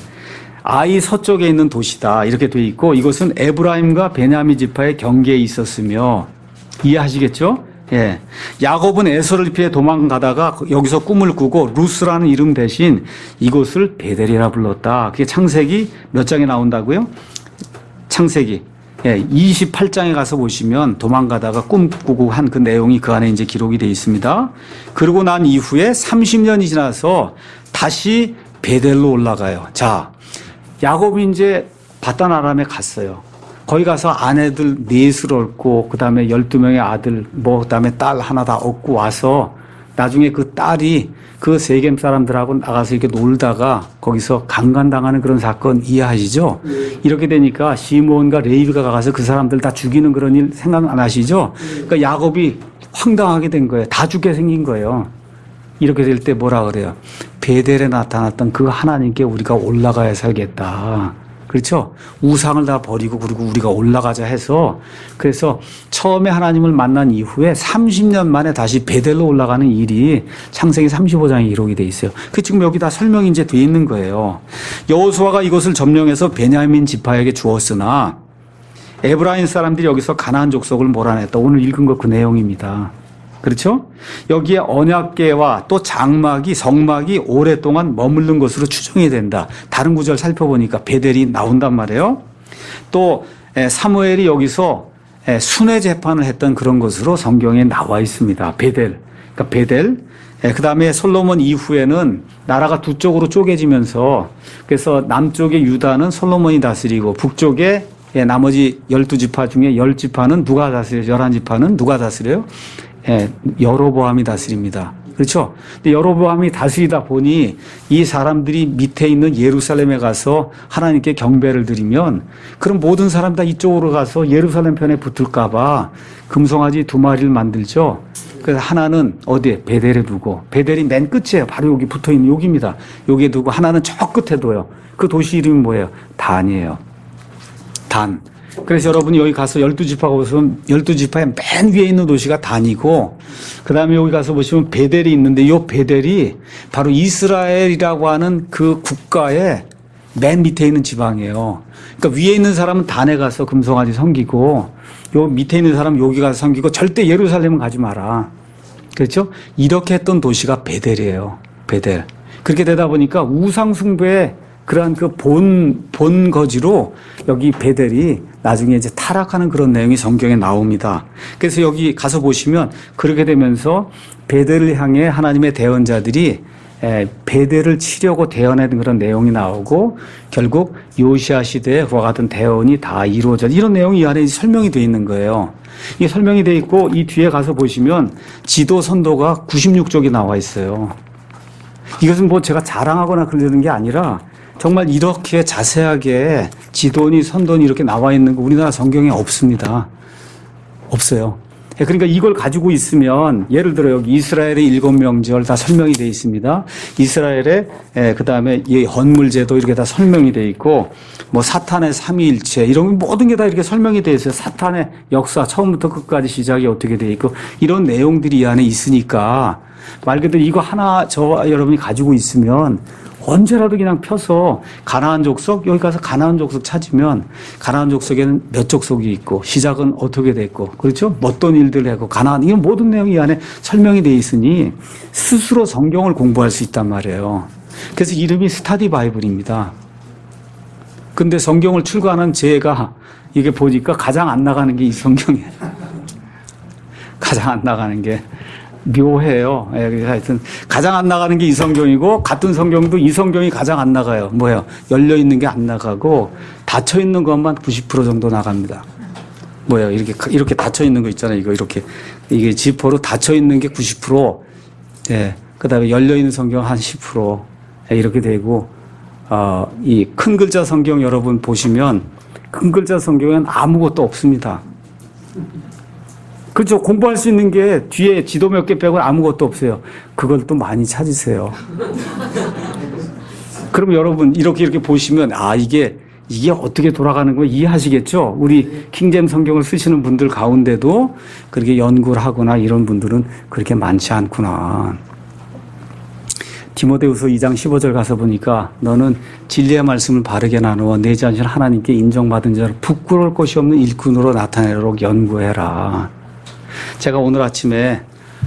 아이 서쪽에 있는 도시다. 이렇게 되어 있고 이것은 에브라임과 베냐민 지파의 경계에 있었으며 이해하시겠죠? 야곱은 에서를 피해 도망가다가 여기서 꿈을 꾸고 루스라는 이름 대신 이곳을 베델이라 불렀다. 그게 창세기 몇 장에 나온다고요? 창세기 28장에 가서 보시면 도망가다가 꿈꾸고 한 그 내용이 그 안에 이제 기록이 되어 있습니다. 그러고 난 이후에 30년이 지나서 다시 베델로 올라가요. 자, 야곱이 이제 바단 아람에 갔어요. 거기 가서 아내들 넷을 얻고 그다음에 12명의 아들 그다음에 딸 하나 다 얻고 와서 나중에 그 딸이 그 세겜 사람들하고 나가서 이렇게 놀다가 거기서 강간당하는 그런 사건 이해하시죠? 이렇게 되니까 시므온과 레위가 가서 그 사람들 다 죽이는 그런 일 생각 안 하시죠? 그러니까 야곱이 황당하게 된 거예요. 다 죽게 생긴 거예요. 이렇게 될 때 뭐라 그래요? 베델에 나타났던 그 하나님께 우리가 올라가야 살겠다. 그렇죠? 우상을 다 버리고 그리고 우리가 올라가자 해서 그래서 처음에 하나님을 만난 이후에 30년 만에 다시 베델로 올라가는 일이 창세기 35장에 기록이 돼 있어요. 그 지금 여기 다 설명이 이제 돼 있는 거예요. 여호수아가 이것을 점령해서 베냐민 지파에게 주었으나 에브라임 사람들이 여기서 가나안 족속을 몰아냈다. 오늘 읽은 거 그 내용입니다. 그렇죠? 여기에 언약궤와 또 장막이 성막이 오랫동안 머무른 것으로 추정이 된다. 다른 구절 살펴보니까 베델이 나온단 말이에요. 또 사무엘이 여기서 순회 재판을 했던 그런 것으로 성경에 나와 있습니다. 베델. 그러니까 베델. 그다음에 솔로몬 이후에는 나라가 두 쪽으로 쪼개지면서 그래서 남쪽의 유다는 솔로몬이 다스리고 북쪽에 나머지 12지파 중에 10지파는 누가 다스려요? 11지파는 누가 다스려요? 예, 여로보암이 다스립니다. 그렇죠? 근데 여로보암이 다스리다 보니 이 사람들이 밑에 있는 예루살렘에 가서 하나님께 경배를 드리면 그럼 모든 사람 다 이쪽으로 가서 예루살렘 편에 붙을까봐 금송아지 2마리를 만들죠. 그래서 하나는 어디에? 베델에 두고, 베델이 맨 끝이에요. 바로 여기 붙어 있는 여기입니다. 여기에 두고 하나는 저 끝에 둬요. 그 도시 이름이 뭐예요? 단이에요. 단. 그래서 여러분이 여기 가서 12지파가 보시면 12지파의 맨 위에 있는 도시가 단이고, 그 다음에 여기 가서 보시면 베델이 있는데 이 베델이 바로 이스라엘이라고 하는 그 국가의 맨 밑에 있는 지방이에요. 그러니까 위에 있는 사람은 단에 가서 금송아지 섬기고, 요 밑에 있는 사람은 여기 가서 섬기고, 절대 예루살렘은 가지 마라. 그렇죠? 이렇게 했던 도시가 베델이에요. 베델. 그렇게 되다 보니까 우상숭배의 그러한 그 본거지로 여기 베델이 나중에 이제 타락하는 그런 내용이 성경에 나옵니다. 그래서 여기 가서 보시면 그렇게 되면서 베델을 향해 하나님의 대언자들이 베델을 치려고 대언하는 그런 내용이 나오고, 결국 요시아 시대에 그와 같은 대언이 다 이루어져, 이런 내용이 이 안에 설명이 되어 있는 거예요. 이게 설명이 되어 있고, 이 뒤에 가서 보시면 지도 선도가 96쪽이 나와 있어요. 이것은 뭐 제가 자랑하거나 그러는 게 아니라 정말 이렇게 자세하게 지도니 선도니 이렇게 나와 있는 거 우리나라 성경에 없습니다. 없어요. 그러니까 이걸 가지고 있으면, 예를 들어 여기 이스라엘의 7명절 다 설명이 되어 있습니다. 이스라엘의 그 다음에 이 헌물제도 이렇게 다 설명이 되어 있고, 뭐 사탄의 삼위일체 이런 모든 게 다 이렇게 설명이 되어 있어요. 사탄의 역사 처음부터 끝까지 시작이 어떻게 되어 있고, 이런 내용들이 이 안에 있으니까 말 그대로 이거 하나 여러분이 가지고 있으면 언제라도 그냥 펴서 가나안 족속, 여기 가서 가나안 족속 찾으면 가나안 족속에는 몇 족속이 있고 시작은 어떻게 됐고, 그렇죠? 어떤 일들을 하고 가나안, 이런 모든 내용이 이 안에 설명이 되어 있으니 스스로 성경을 공부할 수 있단 말이에요. 그래서 이름이 스타디 바이블입니다. 근데 성경을 출간한 제가 이게 보니까 가장 안 나가는 게 이 성경이에요. 가장 안 나가는 게. 묘해요. 그래서 하여튼 가장 안 나가는 게 이 성경이고, 같은 성경도 이 성경이 가장 안 나가요. 뭐예요? 열려 있는 게 안 나가고 닫혀 있는 것만 90% 정도 나갑니다. 뭐예요? 이렇게 닫혀 있는 거 있잖아요. 이게 지퍼로 닫혀 있는 게 90%. 예. 그다음에 열려 있는 성경 한 10%. 이렇게 되고, 이 큰 글자 성경 여러분 보시면 큰 글자 성경엔 아무것도 없습니다. 그렇죠. 공부할 수 있는 게 뒤에 지도 몇 개 빼고 아무것도 없어요. 그걸 또 많이 찾으세요. 그럼 여러분 이렇게 보시면 이게 어떻게 돌아가는 거 이해하시겠죠? 우리 킹잼 성경을 쓰시는 분들 가운데도 그렇게 연구를 하거나 이런 분들은 그렇게 많지 않구나. 디모데후서 2장 15절 가서 보니까 너는 진리의 말씀을 바르게 나누어 내 자신을 하나님께 인정받은 자로 부끄러울 것이 없는 일꾼으로 나타내도록 연구해라. 제가 오늘 아침에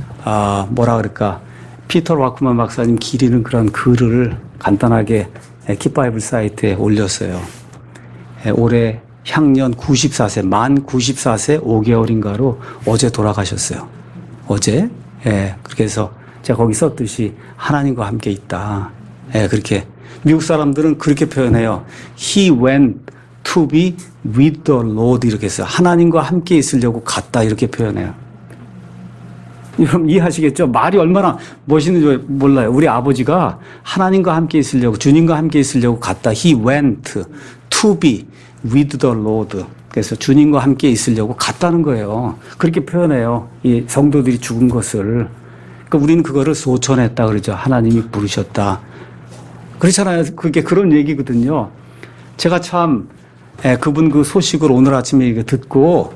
피터 와크만 박사님 기리는 그런 글을 간단하게 킵바이블 사이트에 올렸어요. 올해 향년 94세, 만 94세 5개월인가로 어제 돌아가셨어요. 어제. 그렇게 해서 제가 거기 썼듯이 하나님과 함께 있다. 그렇게 미국 사람들은 그렇게 표현해요. He went to be with the Lord 이렇게 해서 하나님과 함께 있으려고 갔다 이렇게 표현해요. 여러분 이해하시겠죠? 말이 얼마나 멋있는지 몰라요. 우리 아버지가 하나님과 함께 있으려고, 주님과 함께 있으려고 갔다. He went to be with the Lord. 그래서 주님과 함께 있으려고 갔다는 거예요. 그렇게 표현해요. 이 성도들이 죽은 것을. 그러니까 우리는 그거를 소천했다 그러죠. 하나님이 부르셨다. 그렇잖아요. 그게 그런 얘기거든요. 제가 참 그분 그 소식을 오늘 아침에 듣고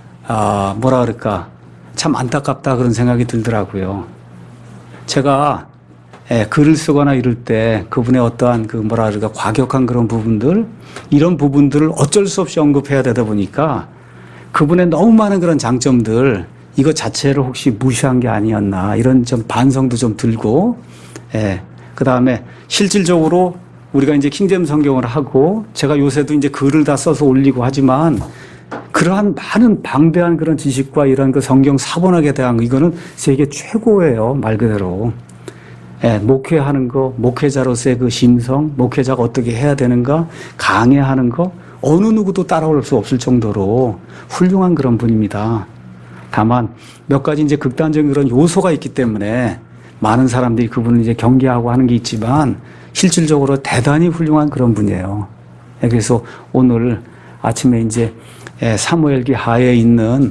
참 안타깝다 그런 생각이 들더라고요. 제가 글을 쓰거나 이럴 때 그분의 어떠한 과격한 그런 부분들, 이런 부분들을 어쩔 수 없이 언급해야 되다 보니까 그분의 너무 많은 그런 장점들, 이거 자체를 혹시 무시한 게 아니었나 이런 좀 반성도 좀 들고, 그 다음에 실질적으로 우리가 이제 킹잼 성경을 하고 제가 요새도 이제 글을 다 써서 올리고 하지만 그러한 많은 방대한 그런 지식과 이런 그 성경 사본학에 대한 거, 이거는 세계 최고예요. 말 그대로. 목회하는 거, 목회자로서의 그 심성, 목회자가 어떻게 해야 되는가, 강해하는 거, 어느 누구도 따라올 수 없을 정도로 훌륭한 그런 분입니다. 다만 몇 가지 이제 극단적인 그런 요소가 있기 때문에 많은 사람들이 그분을 이제 경계하고 하는 게 있지만 실질적으로 대단히 훌륭한 그런 분이에요. 그래서 오늘 아침에 이제 사무엘기 하에 있는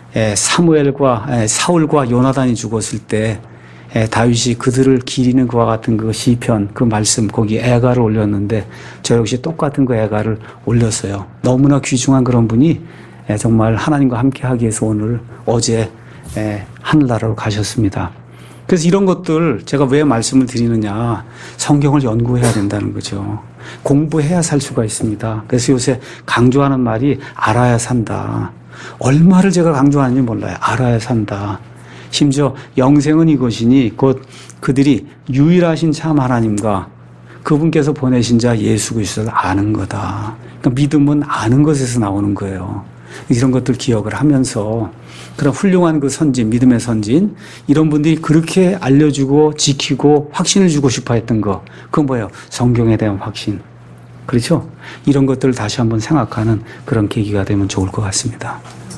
사울과 요나단이 죽었을 때 다윗이 그들을 기리는 그와 같은 그 시편 그 말씀 거기 애가를 올렸는데 저 역시 똑같은 그 애가를 올렸어요. 너무나 귀중한 그런 분이 정말 하나님과 함께 하기 위해서 어제 하늘나라로 가셨습니다. 그래서 이런 것들 제가 왜 말씀을 드리느냐, 성경을 연구해야 된다는 거죠. 공부해야 살 수가 있습니다. 그래서 요새 강조하는 말이 알아야 산다. 얼마를 제가 강조하는지 몰라요. 알아야 산다. 심지어 영생은 이것이니 곧 그들이 유일하신 참 하나님과 그분께서 보내신 자 예수 그리스도를 아는 거다. 그러니까 믿음은 아는 것에서 나오는 거예요. 이런 것들 기억을 하면서 그런 훌륭한 그 선진, 믿음의 선진, 이런 분들이 그렇게 알려주고 지키고 확신을 주고 싶어 했던 거, 그건 뭐예요? 성경에 대한 확신. 그렇죠? 이런 것들을 다시 한번 생각하는 그런 계기가 되면 좋을 것 같습니다.